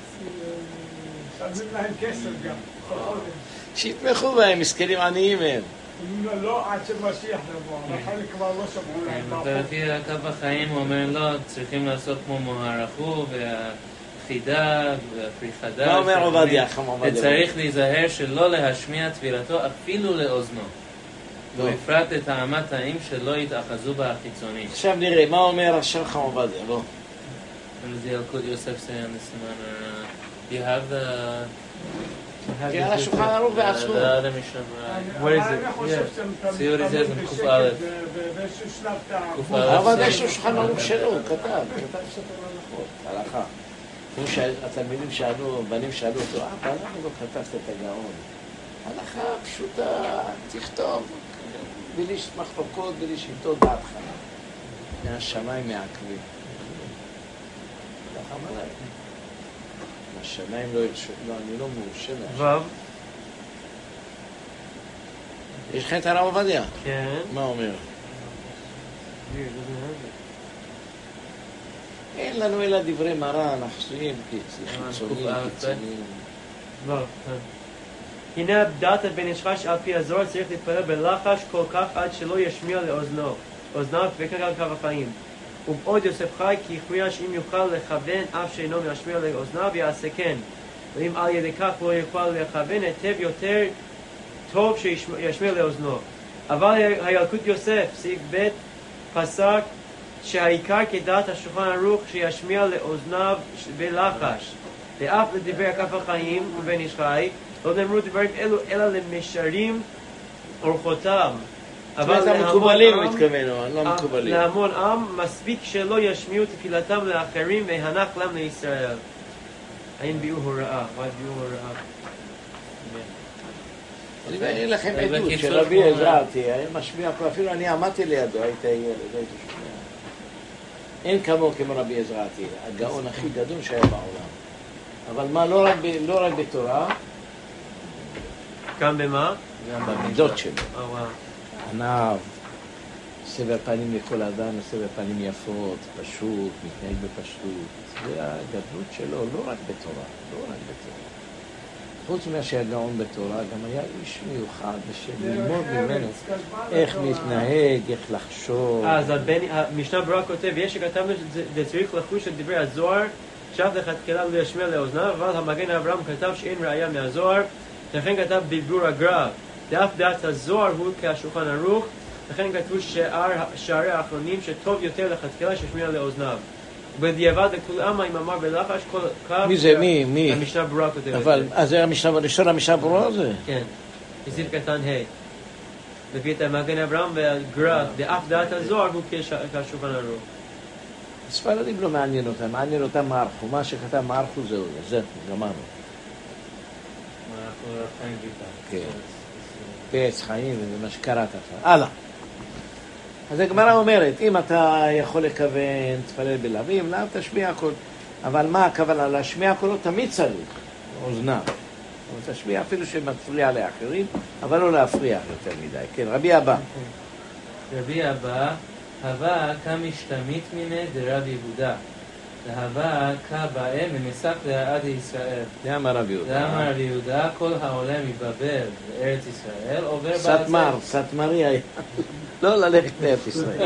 שמים להם כסף גם. שיתמכו בהם, מסכנים עניים הם. לא, עד שמשיח לבוא, אבל חלק כבר לא שמעו להם. לפי הקו החיים הוא אומר לא, צריכים לעשות כמו מוהרחו והחידה והפרי חדש. מה אומר עובדיה? וצריך להיזהר שלא להשמיע תפילתו אפילו לאוזנו. ובפרט לטעמת העם שלא יתאחזו בחיצוני. עכשיו נראה, מה אומר השם חם עובדיה? בוא. זה ילקוט יוסף סיין לסימן. You have the... כן, על השולחן ערוך ועצמו. The other mission. What is it? See what it says in קוף א'. אבל יש לו שולחן ערוך שלו, הוא כתב ספר לא נכון, הלכה. כמו שהתלמידים שאלו, בנים שאלו אותו, למה לא כתבת את הגאון? הלכה פשוטה, תכתוב, בלי מחלוקות, בלי שיטות דעתך. מהשמיים מעכבים. ככה אמר להם. השמיים לא ירשו, לא, אני לא מורשה וו. יש לך את הרב עובדיה? כן. מה אומר? אין לנו אלא דברי מרן, נחסויים, חיצוניים, קיצוניים. הנה דעת בן איש חי שעל פי הזוהר צריך להתפלל בלחש כל כך עד שלא ישמיע לאוזניו וכן קו החיים. ובעוד יוסף חי כי הכריע שאם יוכל לכוון אף שאינו משמיע לאוזניו יעשה כן, ואם על ידי כך לא יוכל לכוון היטב יותר טוב שישמיע לאוזנו. אבל הילקוט יוסף סעיף ב' פסק שהעיקר כדעת השולחן ערוך שישמיע לאוזניו בלחש, ואף לדברי הכף החיים ובן איש חי לא נאמרו דברים אלו אלא למשרים אורחותם. אבל המקובלים הוא מתכוון, לא מקובלים. להמון עם מספיק שלא ישמיעו תפילתם לאחרים והנח להם לישראל. האם ביאו הוראה? מה ביאו הוראה? אני מעניין לכם עדות שרבי עזרתי היה משמיע, אפילו אני עמדתי לידו, הייתי שומע. אין כמוהו כמו רבי עזרתי, הגאון הכי גדול שהיה בעולם. אבל מה, לא רק בתורה? גם במה? גם במידות שלו. וואו. ענב, סבר פנים לכל אדם, סבר פנים יפות, פשוט, מתנהג בפשטות. זה הגדלות שלו, לא רק בתורה, לא רק בתורה. חוץ מהשגאון בתורה, גם היה איש מיוחד ללמוד ממנו איך מתנהג, איך לחשוב. אז המשנה ברורה כותב, יש שכתבנו שצריך לחוש את דברי הזוהר, שאף לכתחילה לא ישמיע לאוזניו, אבל המגן אברהם כתב שאין ראיה מהזוהר, לכן כתב בביאור הגר"א. דף דעת הזוהר הוא כשולחן ערוך, לכן כתבו שערי האחרונים שטוב יותר לכתחילה שישמיע לאוזניו. בדיעבד לכולי עלמא אם אמר בלחש כל קו. מי זה? מי? המשנה ברורה כותב את זה. אבל, אז זה המשנה הראשון, המשנה ברורה הזה? כן. בסעיף קטן ה'. לפי את המגן אברהם והגר"א, דאף דעת הזוהר הוא כשולחן ערוך. הספרדים לא מעניין אותם, מעניין אותם מערכו. מה שכתב מערכו זהו, זה, גמרנו. כן. פץ, חיים, וזה מה שקראת עכשיו. הלאה. אז הגמרא אומרת, אם אתה יכול לכוון, תפלל בלבים, לאו תשמיע קול. אבל מה הכוונה? להשמיע קולו תמיד צריך, אוזנה. תשמיע אפילו שמפריע לאחרים, אבל לא להפריע יותר מדי. כן, רבי אבא. רבי אבא, הווה כמשתמית מיני דרבי יהודה. להווה כבאה ממסק לעד ישראל. זה אמר רבי יהודה. זה אמר רבי יהודה, כל העולה מבבל לארץ ישראל עובר בעצם. סטמרי היה. לא ללכת לארץ ישראל.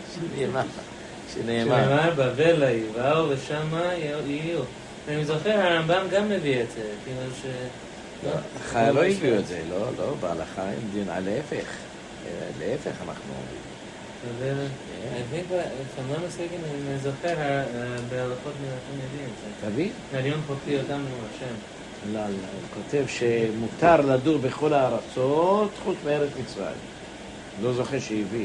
שנאמר בבל לא יבואו ושמה יהיו. אני זוכר, הרמב"ם גם מביא את זה, כאילו ש... החיה לא הביאו את זה, לא, בהלכה אין דין על להפך אנחנו אומרים. אני זוכר, בהלכות מלכים יודעים את זה. תביא? עליון חוקי אותם עם השם. לא, הוא כותב שמותר לדור בכל הארצות חוץ מארץ מצרים. לא זוכר שהביא.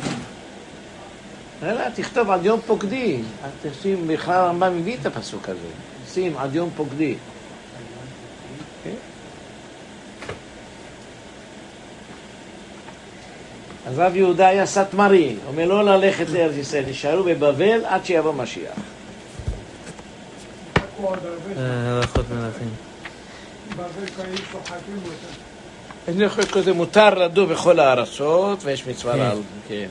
אלא תכתוב עד יום פוקדי. תשים, בכלל הרמב"ם מביא את הפסוק הזה. שים עד יום פוקדי. אז רב יהודה היה סטמרי, אומר לא ללכת לארץ ישראל, נשארו בבבל עד שיבוא משיח. הלכות מלכים. אני חושב שזה מותר לדור בכל הארצות, ויש מצווה לעלות, כן.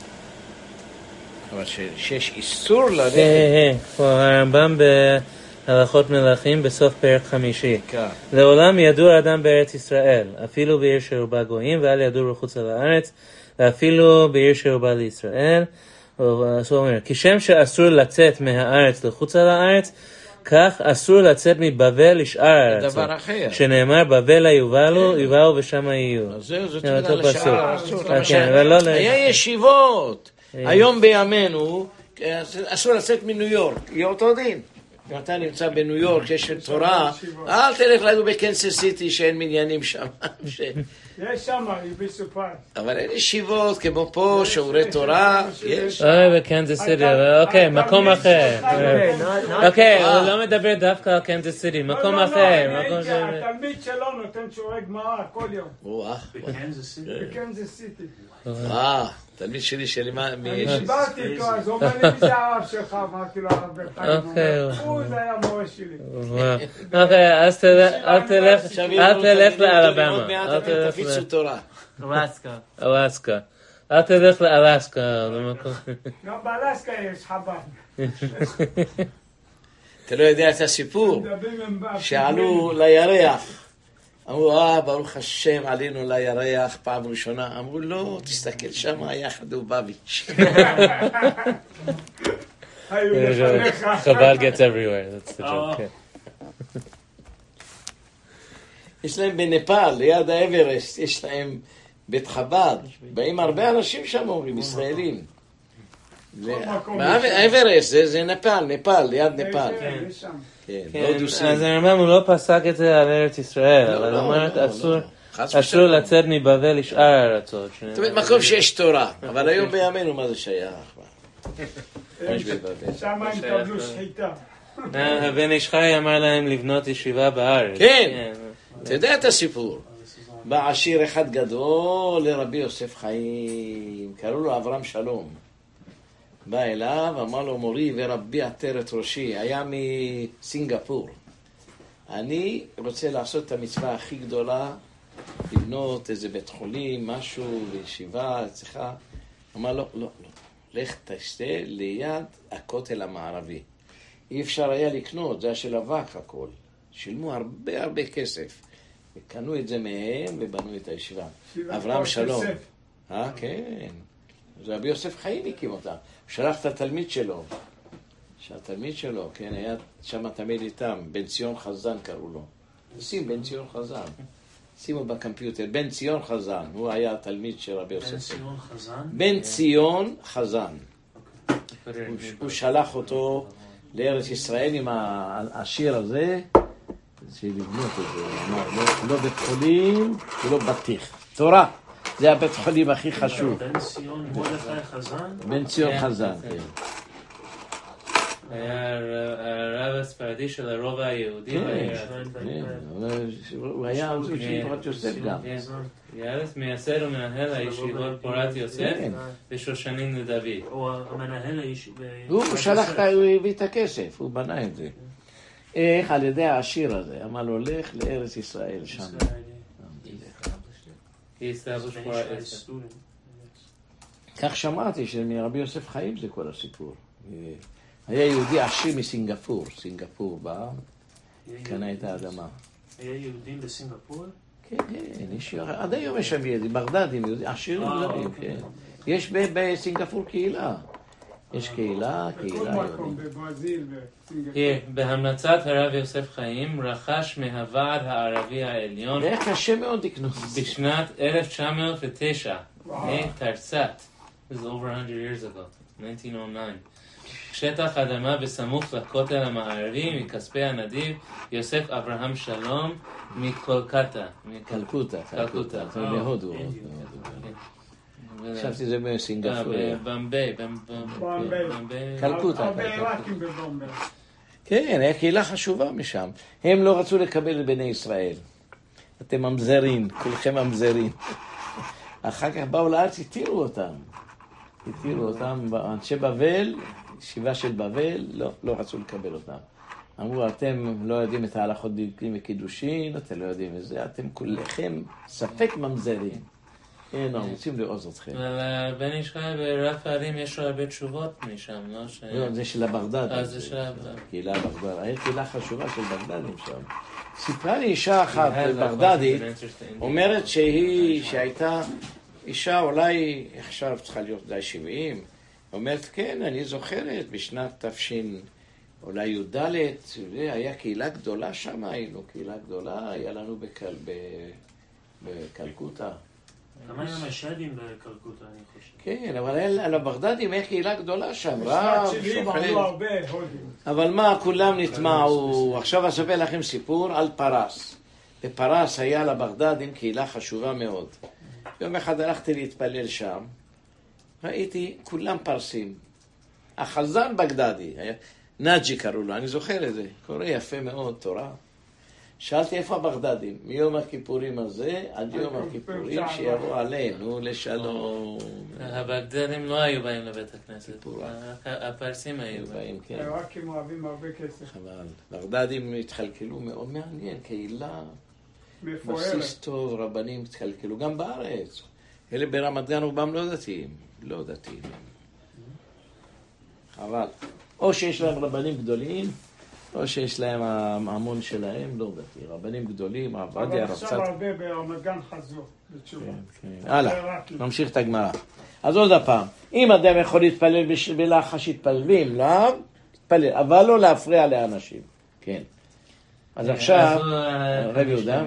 אבל שיש איסור ללכת. פה הרמב"ם בהלכות מלכים בסוף פרק 5. לעולם ידור אדם בארץ ישראל, אפילו בעיר שרובה גויים, ואל ידור מחוץ לארץ, ואפילו בעיר שרובה לישראל. אז הוא אומר, כשם שאסור לצאת מהארץ לחוץ לארץ, כך אסור לצאת מבבל לשאר הארץ. דבר אחר. שנאמר בבל יובאו ושם יהיו. זאת תודה לשאר הארצות. היה ישיבות. היום בימינו אסור לצאת מניו יורק. יהיה אותו דין. אם אתה נמצא בניו יורק, יש תורה, אל תלך לגור בקנסס סיטי שאין מניינים שם. יש שם, בסופר. אבל אין ישיבות כמו פה, שיעורי תורה, יש. בקנסס סיטי, אוקיי, מקום אחר. אוקיי, הוא לא מדבר דווקא על קנסס סיטי, מקום אחר. התלמיד שלו נותן שיעורי גמרא כל יום. בקנסס סיטי. תלמיד שלי, אני דיברתי איתו, אז הוא אומר לי מי זה הרב שלך, אמרתי לו הרב ברחיים, הוא זה היה מורה שלי. אוקיי, אז אל תלך לאלבמה. תפיצו תורה. אלסקה. אל תלך לאלסקה. גם באלסקה יש חב"ד. אתה לא יודע את הסיפור, שעלו לירח. אמרו, ברוך השם, עלינו לירח פעם ראשונה. אמרו, לא, תסתכל שם, היה חדובביץ'. חבל gets everywhere, that's the joke. יש להם בנפאל, ליד האברסט, יש להם בית חב"ד. באים הרבה אנשים שם, אומרים, ישראלים. האברסט, זה נפאל, ליד נפאל. אז הרמב"ם הוא לא פסק את זה על ארץ ישראל, אבל אומרת אסור לצאת מבבל לשאר הארצות. זאת אומרת, מקום שיש תורה, אבל היום בימינו מה זה שייך? שם הם קבלו שחיטה. הבן איש חי אמר להם לבנות ישיבה בארץ. כן, אתה יודע את הסיפור. בא עשיר אחד גדול לרבי יוסף חיים, קראו לו אברהם שלום. בא אליו, אמר לו, מורי ורבי עטרת ראשי, היה מסינגפור. אני רוצה לעשות את המצווה הכי גדולה, לבנות איזה בית חולים, משהו, לישיבה, אצלך. אמר לו, לא, לך תשתה ליד הכותל המערבי. אי אפשר היה לקנות, זה היה של אבק הכל. שילמו הרבה כסף. וקנו את זה מהם ובנו את הישיבה. אברהם שלום. כן. זה רבי יוסף חיים הקים אותה. שלח את התלמיד שלו. שהתלמיד שלו, כן, היה שם תמיד איתם. בן ציון חזן קראו לו. שים בן ציון חזן. שימו בקמפיוטר. בן ציון חזן. הוא היה התלמיד של רבי יוסף. בן ציון חזן? בן ציון חזן. הוא שלח אותו לארץ ישראל עם השיר הזה, שלבנות את זה, הוא אמר, לא בית חולים ולא בטיח. תורה, זה הבית חולים הכי חשוב. בן ציון מרדכי חזן? בן ציון חזן, כן. היה הרב הספרדי של הרובע היהודי. הוא היה ישיבת יוסף גם. יאלס מייסד ומנהל הישיבות פורת יוסף ושושנים לדוד. הוא המנהל הישיבה. הוא שלח, הוא הביא את הכסף, הוא בנה את זה. איך? על ידי העשיר הזה, אמר לו, הולך לארץ ישראל שם. כך שמעתי שמרבי יוסף חיים זה כל הסיפור. היה יהודי עשיר מסינגפור, סינגפור בא, קנה את האדמה. היה יהודים בסינגפור? כן, עד היום יש שם יהודים, בגדדים, עשירים גדולים, כן. יש בסינגפור קהילה. יש קהילה בברזיל, בהמלצת הרב יוסף חיים רכש מהוועד הערבי העליון היה קשה מאוד לקנות בשנת 1909 תרצת, this is over 100 years ago, 1909, שטח אדמה בסמוך לכותל המערבי מכספי הנדיב יוסף אברהם שלום מקולקטה. קלקוטה, זה מהודו. חשבתי זה בסינגפור. במביי. קלקוטה. הרבה עיראקים בבומביי. כן, היה קהילה חשובה משם. הם לא רצו לקבל את בני ישראל. אתם ממזרים, כולכם ממזרים. אחר כך באו לארץ, התירו אותם. אנשי בבל, ישיבה של בבל, לא רצו לקבל אותם. אמרו, אתם לא יודעים את ההלכות דקלים וקידושין, אתם לא יודעים את זה, אתם כולכם ספק ממזרים. אין, אנחנו רוצים לעוז אתכם. בן איש חי ברב פערים יש לו הרבה תשובות משם, לא? לא, זה של הבגדד. זה של הבגדד. קהילה בגדד. היה קהילה חשובה של בגדדים שם. סיפרה לי אישה אחת בגדדית, אומרת שהייתה אישה אולי עכשיו צריכה להיות די 70, אומרת כן, אני זוכרת בשנת תפשין אולי י"ד, היה קהילה גדולה שם, היינו קהילה גדולה, היה לנו בקלקוטה. כמה היה משדים בקלקוטה, אני חושב. כן, אבל על הבגדדים היה קהילה גדולה שם, רב, שוחד. אבל מה, כולם נטמעו. עכשיו אספר לכם סיפור על פרס. בפרס היה לבגדדים קהילה חשובה מאוד. יום אחד הלכתי להתפלל שם, ראיתי כולם פרסים. החזן בגדדי, נאג'י קראו לו, אני זוכר את זה, קורא יפה מאוד, תורה. שאלתי איפה הבגדדים, מיום הכיפורים הזה עד יום הכיפורים שיבוא עלינו לשלום. הבגדדים לא היו באים לבית הכנסת, הפרסים היו באים. רק הם אוהבים הרבה כסף. חבל, בגדדים התחלקלו מאוד מעניין, קהילה, בסיס טוב, רבנים התחלקלו, גם בארץ. אלה ברמת גן רובם לא דתיים. חבל. או שיש להם רבנים גדולים, או שיש להם המון שלהם, לא דתי. רבנים גדולים, עבדיה, אבל עכשיו הרבה ברמת גן חזור, בתשובה. הלאה, נמשיך את הגמרא. אז עוד הפעם, אם אדם יכול להתפלל בלחש, יתפללים, לא? תתפלל, אבל לא להפריע לאנשים. כן. אז עכשיו, רב יהודה,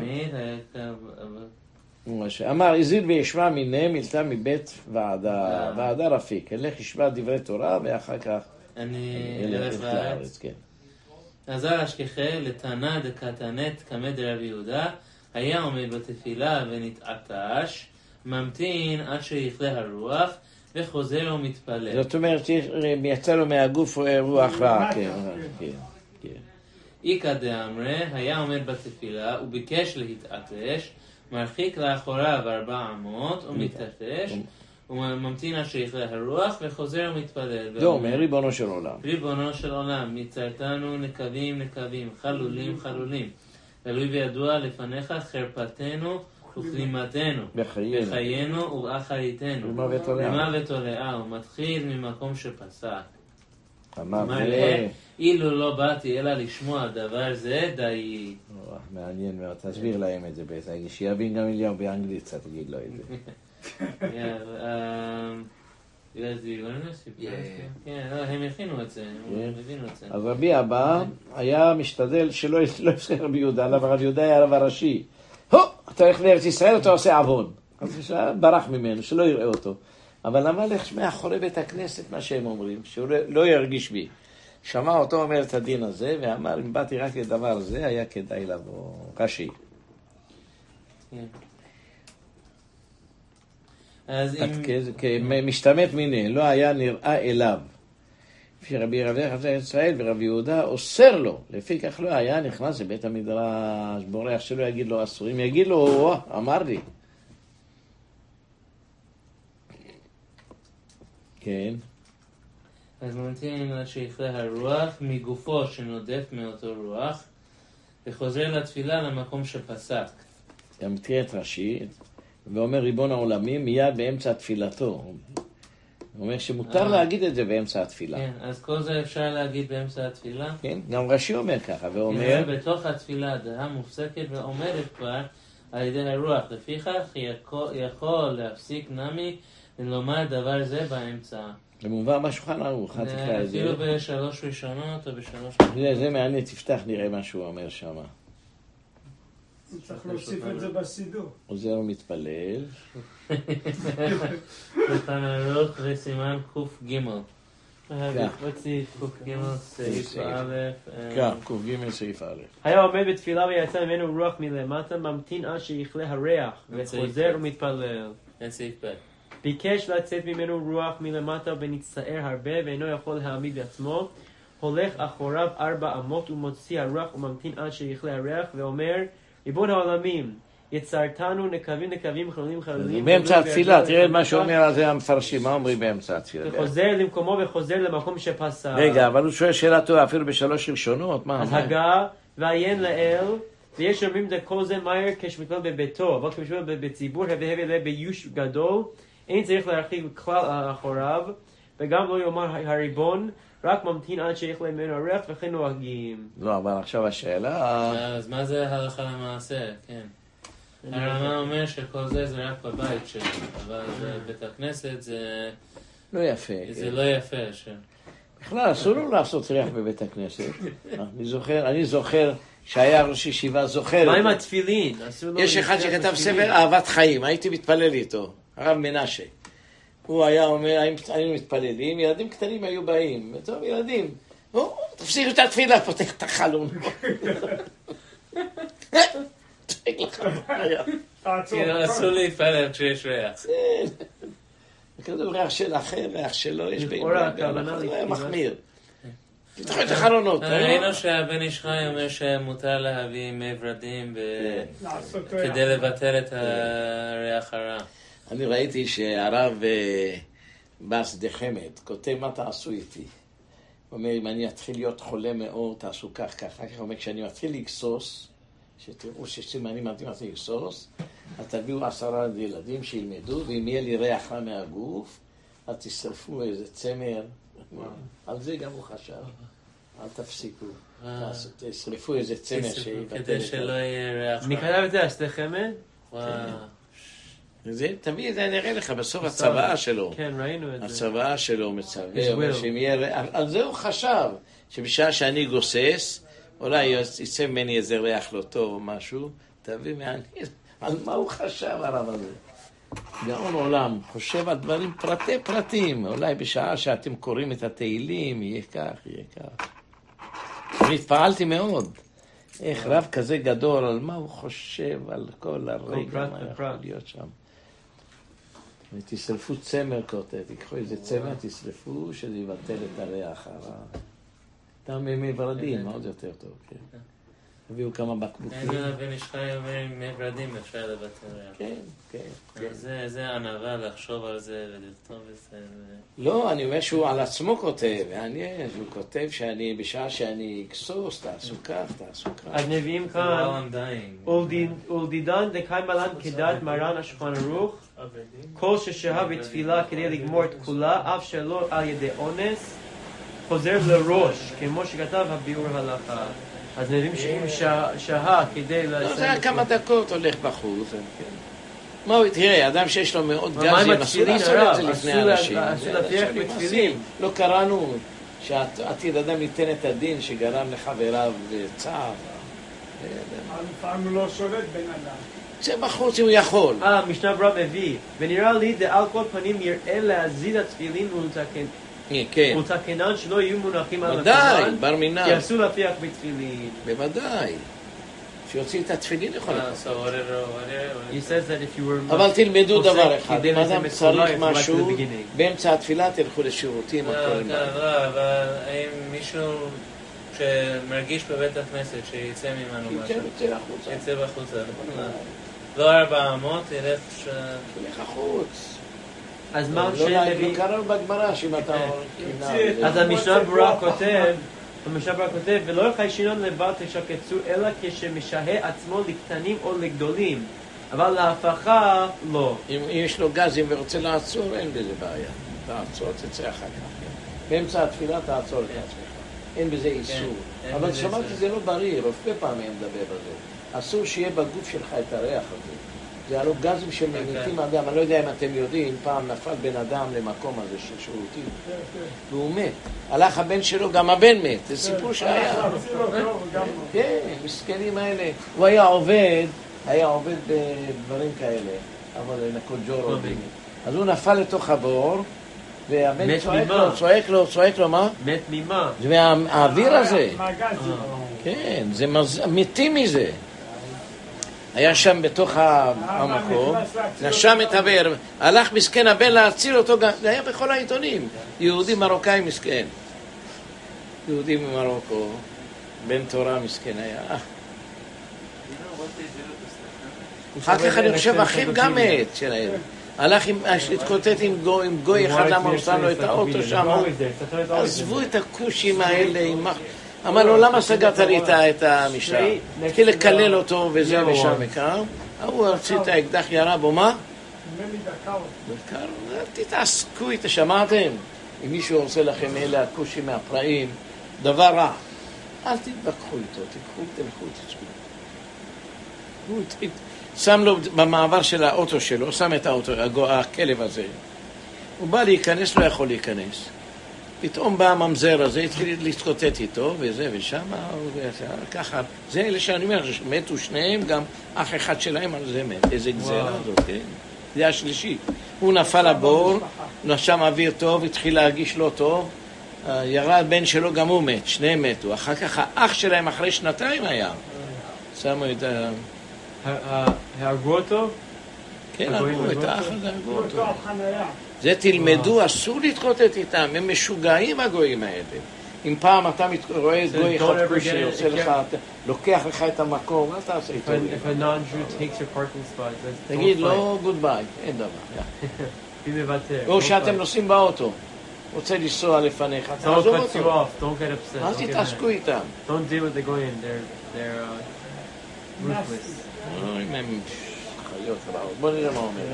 אמר, הזיל וישמע מיני מילתה מבית ועדה רפיק. הלך ישמע דברי תורה, ואחר כך ילך לארץ. כן. עזר השכחה לתנא דקתנת קמא דרב יהודה, היה עומד בתפילה ונתעטש, ממתין עד שיכלה הרוח, וחוזר ומתפלל. זאת אומרת, יצא לו מהגוף רוח רע. איקא דאמרי, היה עומד בתפילה וביקש להתעטש, מרחיק לאחוריו 4 אמות ומתעטש, וממתין עד שיכלה הרוח וחוזר ומתפלל. דומה, ריבונו של עולם. ריבונו של עולם, מצרתנו נקבים נקבים, חלולים חלולים. תלוי וידוע לפניך חרפתנו וכלימתנו. בחיינו ובאחריתנו. במוות הולאה, ומתחיל ממקום שפסק. מלא, אילו לא באתי אלא לשמוע דבר זה, די. מעניין מאוד, תסביר להם את זה בטח. שיבין גם אליהו באנגלית, קצת תגיד לו את זה. הם הכינו את זה, הם הבינו את זה. אז רבי אבא היה משתדל שלא יפסק רבי יהודה, אבל רבי יהודה היה הרב הראשי. אתה הולך לארץ ישראל, אתה עושה עוון. אז ברח ממנו, שלא יראה אותו. אבל המלך מאחורי בית הכנסת מה שהם אומרים, שהוא לא ירגיש בי. שמע אותו אומר את הדין הזה, ואמר, אם באתי רק לדבר זה, היה כדאי לבוא. רש"י. אז אם... משתמט מיני, לא היה נראה אליו. לפי רבי חזר ישראל ורבי יהודה אוסר לו, לפי כך לא היה נכנס לבית המדרש, בורח שלא יגיד לו אסור, אם יגיד לו, אמר לי. כן. אז ממתין עד שיכלה הרוח מגופו שנודף מאותו רוח, וחוזר לתפילה למקום שפסק. גם תראה את רש"י, ואומר ריבון העולמים מיד באמצע תפילתו. הוא אומר שמותר להגיד את זה באמצע התפילה. כן, אז כל זה אפשר להגיד באמצע התפילה? כן, גם רש"י אומר ככה, ואומר... כן, בתוך התפילה דעה מופסקת ועומדת כבר על ידי הרוח. לפיכך יכול להפסיק נמי ולומר דבר זה באמצע. זה מובא בשולחן ערוך, תקרא את זה. אפילו בשלוש ראשונות או בשלוש... זה מעניין, תפתח נראה מה שהוא אומר שם. צריך להוסיף את זה בסידור. עוזר ומתפלל. שולחן ערוך וסימן ק"ג. ק"ג סעיף א'. כן, ק"ג סעיף א'. היה עומד בתפילה ויצא ממנו רוח מלמטה, ממתין עד שיכלה הריח, וחוזר ומתפלל. אין סעיף ב'. ביקש לצאת ממנו רוח מלמטה ונצטער הרבה ואינו יכול להעמיד בעצמו, הולך אחוריו 4 אמות ומוציא הרוח וממתין עד שיכלה הריח ואומר, ריבון העולמים, יצרתנו נקבים חלולים. באמצע התפילה, תראה מה שאומר על זה המפרשים, מה אומרים באמצע התפילה? וחוזר למקומו וחוזר למקום שפסק. רגע, אבל הוא שואל שאלה טובה, אפילו בשלוש ראשונות, מה? אז הגה ועיין לאל, ויש אומרים כל זה מהר כשמתפלל בביתו, אבל כשמתפלל בציבור, הבא ביוש גדול, אין צריך להרחיב כלל אחוריו, וגם לא יאמר הריבון, רק ממתין עד שיכלה ממנו הריח וכן נוהגים. לא, אבל עכשיו השאלה... אז מה זה הלכה למעשה? כן. הרמב"ם אומר שכל זה רק בבית שלי, אבל בית הכנסת זה... לא יפה. זה לא יפה. בכלל, אסור לו לעשות ריח בבית הכנסת. אני זוכר שהיה ראש ישיבה זוכר. מה עם התפילין? יש אחד שכתב ספר אהבת חיים, הייתי מתפלל איתו, הרב מנשה. הוא היה אומר, היינו מתפללים, ילדים קטנים היו באים. טוב, ילדים, תפסיקו את התפילה, פותח את החלון. תפסיק לך בעיה. אסור להתפלל כשיש ריח. כזה ריח של אחר, ריח שלו, יש לכאורה הכוונה מחמיר. תתחו את החלונות. ראינו שהבן איש חי אומר שמותר להביא מי ורדים כדי לבטל את הריח הרע. אני ראיתי שהרב בס דחמת כותב מה תעשו איתי. הוא אומר, אם אני אתחיל להיות חולה מאוד, תעשו כך, כך. הוא אומר, כשאני מתחיל לגסוס, שתראו שסימנים מתאים לגסוס, אז תביאו 10 ילדים שילמדו, ואם יהיה לי ריח רע מהגוף, אז תשרפו איזה צמר. על זה גם הוא חשב. אל תפסיקו. תשרפו איזה צמר שיבטל את זה. כדי שלא יהיה ריח רע. מי כתב את זה? השתחמת? זה, תביא את זה, אני אראה לך, בסוף הצוואה שלו. כן, ראינו את זה. הצוואה שלו מצווה, אומר שאם יהיה... על זה הוא חשב, שבשעה שאני גוסס, אולי יצא ממני איזה ריח לא טוב או משהו, תביא מעניין. על מה הוא חשב הרב הזה? גאון עולם, חושב על דברים פרטי פרטים, אולי בשעה שאתם קוראים את התהילים, יהיה כך, יהיה כך. והתפעלתי מאוד. איך רב כזה גדול, על מה הוא חושב, על כל הרגע, מה יכול להיות שם. ותשרפו צמר כותב, תיקחו איזה צמר, תשרפו, שזה יבטל את הריח הרע. תם מי ורדים, עוד יותר טוב, כן. הביאו כמה בקבוקים. בן איש חי אומר, מי ורדים אפשר לבטל ריח. כן, כן. זה ענווה לחשוב על זה ולכתוב את זה. לא, אני אומר שהוא על עצמו כותב, מעניין, הוא כותב שאני, בשעה שאני אקסוס, תעשו כך, תעשו כך. אז נביאים כאן, ולדידן דקאי מלן כדת מרן השולחן ערוך, כל ששהה בתפילה כדי לגמור את כולה, אף שלא על ידי אונס, חוזר לראש, כמו שכתב הביאור הלכה. אז נביאים שאם שהה כדי... לא, זה היה כמה דקות הולך בחוץ. מה הוא תראה, אדם שיש לו מאוד גזים, אסור לעשות את זה לפני אנשים. אסור להפריח בתפילין. לא קראנו שעתיד אדם ייתן את הדין שגרם לחבריו צער. לפעמים לא שולט בן אדם. יוצא בחוץ אם הוא יכול. משנה ברורה מביא, ונראה לי זה על כל פנים יראה להזיז התפילין ולתקנן שלא יהיו מונחים על ודאי, בר מינן. כי אסור להפיח בתפילין. בוודאי. שיוציא את התפילין יכול להיות. He says that if you were... אבל תלמדו דבר אחד, אם אדם צריך משהו, באמצע התפילה תלכו לשירותים. אבל האם מישהו שמרגיש בבית הכנסת שיצא ממנו משהו? יצא בחוצה. לא 400, ילך החוץ. אז מה שנביא... קראנו בגמרא שאם אתה... אז המשנה ברורה כותב, ולא יוכל שינון לבד תשקצו, אלא כשמשהה עצמו לקטנים או לגדולים. אבל להפכה, לא. אם יש לו גזים ורוצה לעצור, אין בזה בעיה. תעצור, תצא אחר כך. באמצע התפילה תעצור את עצמך. אין בזה איסור. אבל שמעתי זה לא בריא, רופא פעמים מדבר בזה. אסור שיהיה בגוף שלך את הריח הזה. זה הלא גזים שמניתים אדם. אני לא יודע אם אתם יודעים, פעם נפל בן אדם למקום הזה של שירותים. והוא מת. הלך הבן שלו, גם הבן מת. זה סיפור שהיה. כן, מסכנים האלה. הוא היה עובד בדברים כאלה. אבל לנקות ג'ורו. אז הוא נפל לתוך הבור, והבן צועק לו, מה? מת ממה? זה מהאוויר הזה. כן, זה מתים מזה. היה שם בתוך המקום, נשם את הבאר, הלך מסכן הבן להציל אותו, זה היה בכל העיתונים, יהודי מרוקאי מסכן, יהודי ממרוקו, בן תורה מסכן היה. אחר כך אני חושב אחיו גם מת שלהם, הלך להתקוטט עם גוי אחד, למה הוא שם לו את האוטו שם, עזבו את הקושים האלה, אמר לו, למה סגרת לי את המשטר? התחיל לקלל אותו וזה ושם וכאן. הוא הרציא את האקדח ירה בו, מה? תתעסקו איתה, שמעתם? אם מישהו עושה לכם אלה הקושים מהפראים, דבר רע. אל תתווכחו איתו, תלכו, תצאו. שם לו במעבר של האוטו שלו, שם את האוטו, הכלב הזה. הוא בא להיכנס, לא יכול להיכנס. פתאום בא הממזר הזה, התחיל להתקוטט איתו, וזה ושם, ככה. זה אלה שאני אומר, מתו שניהם, גם אח אחד שלהם על זה מת. איזה גזרה הזאת, כן? זה השלישי. הוא נפל לבור, נשם אוויר טוב, התחיל להרגיש לא טוב, ירד בן שלו, גם הוא מת, שניהם מתו. אחר כך האח שלהם אחרי שנתיים היה. שמו את הרגו אותו? כן, הרגו את האח הזה, הרגו אותו. זה תלמדו, אסור להתקוטט איתם, הם משוגעים הגויים האלה. אם פעם אתה רואה גוי אחד כושי, עושה לך, לוקח לך את המקום, מה אתה עושה איתו? תגיד, לא גוד ביי, אין דבר. או שאתם נוסעים באוטו, רוצה לנסוע לפניך, תעזוב אותו. אז תתעסקו איתם. Don't deal with the goyim, they're ruthless. אם הם חיות רעות, בוא נראה מה אומר.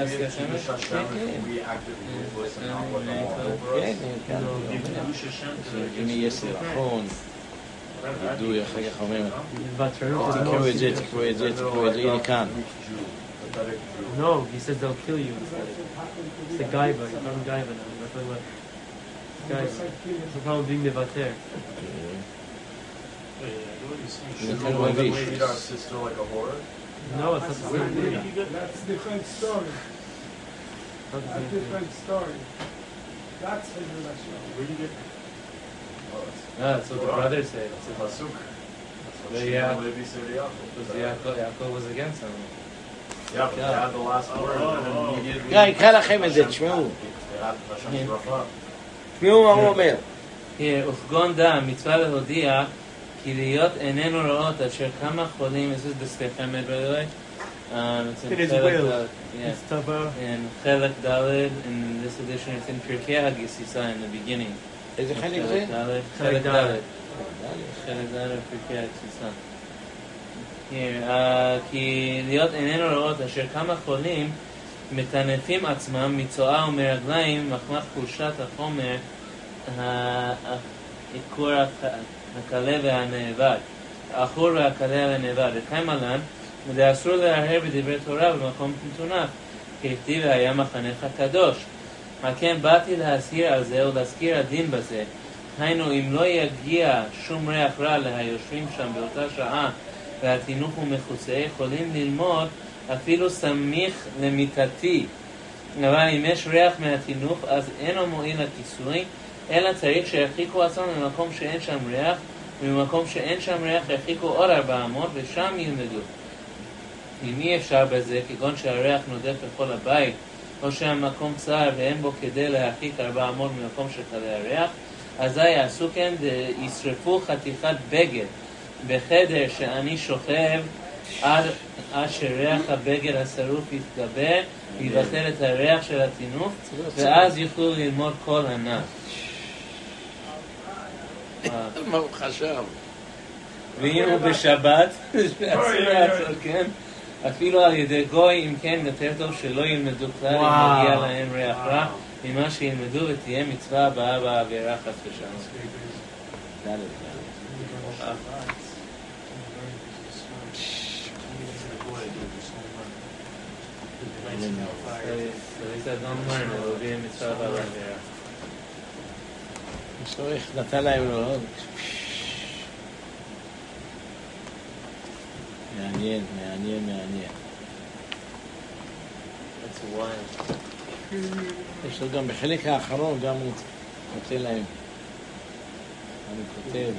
אם יהיה סירחון, ידעו אחר כך אומר, תקראו את זה, הנה כאן. No, he says they'll kill you. It's the gaiva, you're talking gaiva now. You're talking about guys. It's a problem being mevater. No, it's not the same thing. That's a different story. That's Hezbollah Lashon. Where do you get it? That's what the brothers say. It's a pasuk. Yaakov was against him. Yeah, but they had the last word. יקרא לכם את זה, תשמעו. תשמעו מה הוא אומר. וכגון דם, מצווה להודיע כי להיות איננו רואות אשר כמה חולים, this is the Stefemed, by the way. It is will. It's tava. In Chelek Daled, in this edition, it's in Pirkei HaGisisa in the beginning. איזה חלק זה? Chelek Daled. Chelek Daled, Pirkei HaGisisa. כי להיות איננו רואות אשר כמה חולים מטנפים עצמם מצואה ומרגליים מחמח חולשת החומר העיקור הקלה והנאבד העכור והקלה והנאבד וכאן מלן אסור להרהר בדברי תורה במקום מטונף ככתיב היה מחנך קדוש מה כן באתי להזהיר על זה ולהזכיר הדין בזה היינו אם לא יגיע שום ריח רע להיושבים שם באותה שעה והתינוק ומחוצה יכולים ללמוד אפילו סמיך למיטתי. אבל אם יש ריח מהתינוק, אז אינו מועיל לכיסוי, אלא צריך שירחיקו עצמם ממקום שאין שם ריח, ובמקום שאין שם ריח ירחיקו עוד 400, ושם ילמדו. אם אי אפשר בזה, כגון שהריח נודף לכל הבית, או שהמקום צר ואין בו כדי להרחיק 400 ממקום שחלה הריח, אזי יעשו כן, ישרפו חתיכת בגד בחדר שאני שוכב עד שריח הבגד השרוף יתגבר, יבטל את הריח של התינוק, ואז יוכלו ללמוד כל ענף. מה הוא חשב? ואם הוא בשבת, כן, אפילו על ידי גוי, אם כן יותר טוב שלא ילמדו כלל, אם מגיע להם ריח רע, ממה שילמדו ותהיה מצווה הבאה בעבירה חס ושלום. צריך נתן להם מאוד. מעניין. יש לו גם בחלק האחרון, גם הוא נותן להם. אני כותב.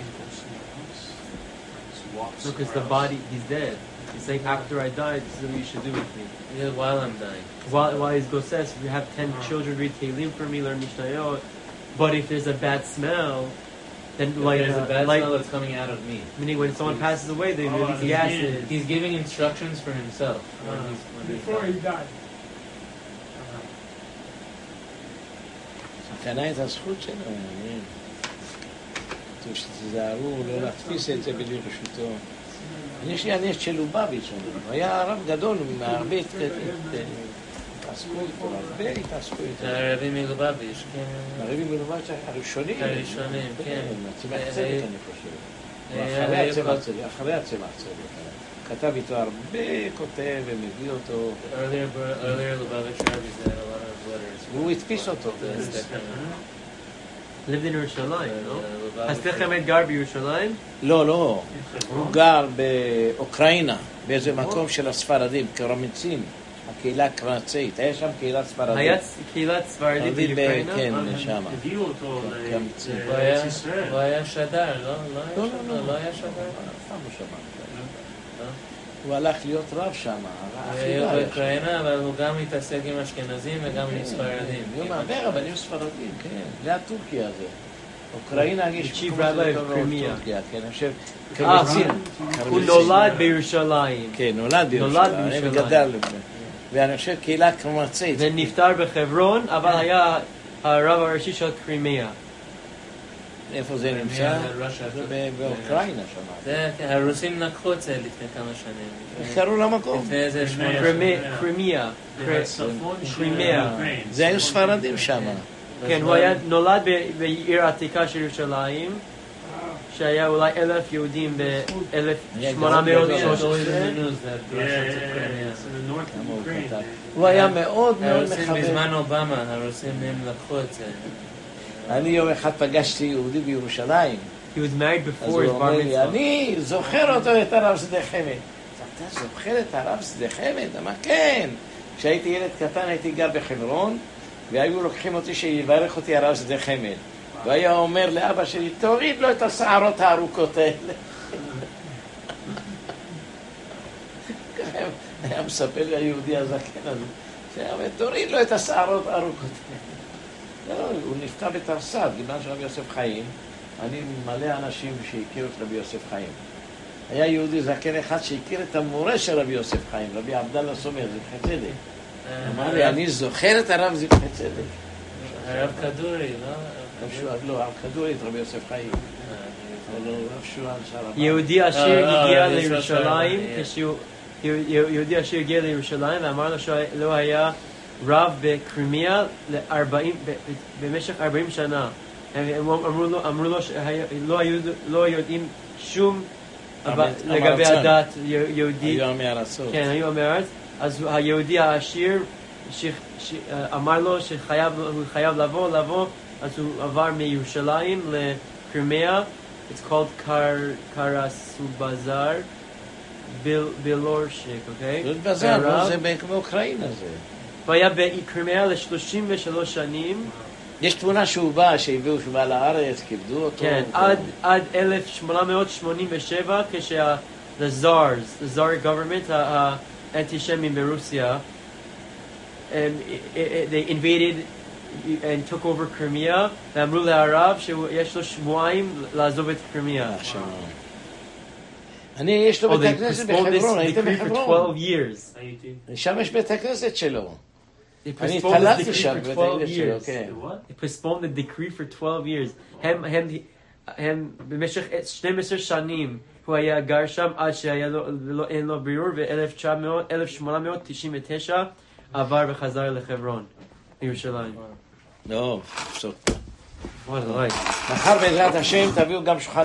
Look, it's the body, he's dead. He's saying, after I die, this is what you should do with me. Yeah, while I'm dying. While he's Goses, if you have 10 children, read Tehillim for me, learn Mishnayot. But if there's a bad smell, then like there's a bad smell that's coming out of me. Meaning when someone passes away, they release gases. He's giving instructions for himself. Before he died. קנה את הזכות שלו, מעניין. שתזהרו, לא להכניס את זה בלי רשותו. יש לי הנס של לובביץ', הוא היה הרב גדול, הרבה התעסקו איתו, הרבה התעסקו איתו. הרבי מלובביץ', כן. הרבי מלובביץ' הראשונים. הראשונים, כן. צמח צדק, אני חושב. אחרי הצמח צדק. כתב איתו הרבה, כותב ומביא אותו. Earlier Lubavitch rabbis had a lot of letters. והוא הדפיס אותו. lived in ירושלים, לא? הסליח חמד גר בירושלים? לא. הוא גר באוקראינה, באיזה מקום של הספרדים, קרמיצים, הקהילה הקרמצית. היה שם קהילת ספרדים. היה קהילת ספרדים באוקראינה? כן, לשם. הביאו אותו לארץ ישראל. הוא היה שדר, לא? לא היה שדר? פעם לא שמע. הוא הלך להיות רב שם. הוא באוקראינה, אבל הוא גם מתעסק עם אשכנזים וגם עם ספרדים. הוא מעבר, אבל היו ספרדים, כן. זה הטורקיה הזה. אוקראינה יש צ'יפ רבי קרימיה. כן, אני חושב, קרמצים. הוא נולד בירושלים. כן, נולד בירושלים. וגדל. ואני חושב קהילה קרמצית. ונפטר בחברון, אבל היה הרב הראשי של קרימיה. איפה זה נמצא? זה באוקראינה שם. הרוסים לקחו את זה לפני כמה שנים. איך קראו למקום? לפני איזה 8 קרימיה. קרימיה. זה היו ספרדים שם. כן, הוא היה נולד בעיר העתיקה של ירושלים, שהיה אולי 1,000 יהודים ב-1813. הוא היה מאוד מאוד הרוסים מחבר. בזמן אובמה, הרוסים הם לקחו את זה. אני יום אחד פגשתי יהודי בירושלים. He was married אז before הוא his bar אומר לי, mitzvah. אני זוכר אותו את הרב שדה חמד. אתה זוכר את הרב שדה חמד? אמר, כן. כשהייתי ילד קטן הייתי גר בחברון, והיו לוקחים אותי שיברך אותי הרב שדה חמד. והיה אומר לאבא שלי, תוריד לו את השערות הארוכות האלה. היה מספר לי היהודי הזקן הזה, תוריד לו את השערות הארוכות האלה. הוא נפטר בתרס"ד, גיבלן של רבי יוסף חיים. אני מלא אנשים שהכירו את רבי יוסף חיים. היה יהודי זקן אחד שהכיר את המורה של רבי יוסף חיים, רבי עבדאללה סומר, זבחי צדק. אמר לי, אני זוכר את הרב זבחי צדק. הרב כדורי, לא? לא, הרב כדורי את רבי יוסף חיים. יהודי עשיר הגיע לירושלים, יהודי עשיר הגיע לירושלים ואמר לו שלא היה רב בקרימיה במשך 40 שנה. אמרו לו שלא יודעים שום לגבי הדת יהודית. היו מארצות. כן, היו מארץ. אז היהודי העשיר אמר לו שהוא חייב לבוא, אז הוא עבר מירושלים לקרימיה. It's called Karasubazar. בילורשיק, אוקיי? זה באוקראינה זה. והיה בקרימיה ל-33 שנים. יש תמונה שהוא שהביאו שהוא בא לארץ, כיבדו אותו. כן, עד 1887, the Tsar government, האנטישמים ברוסיה, they invaded and took over Crimea, ואמרו לערב שיש לו שבועיים לעזוב את קרימיה. יש לו בית הכנסת בחברון, הייתם בחברון. שם יש בית הכנסת שלו. אני התחלתי שם בבית הכנסת שלו, כן. They postponed the decree for 12 years. הם במשך 12 שנים הוא היה גר שם עד שאין לו בירור, ו-1899 עבר וחזר לחברון, לירושלים. לא, סוף. וואי. מחר בעזרת השם תביאו גם שולחן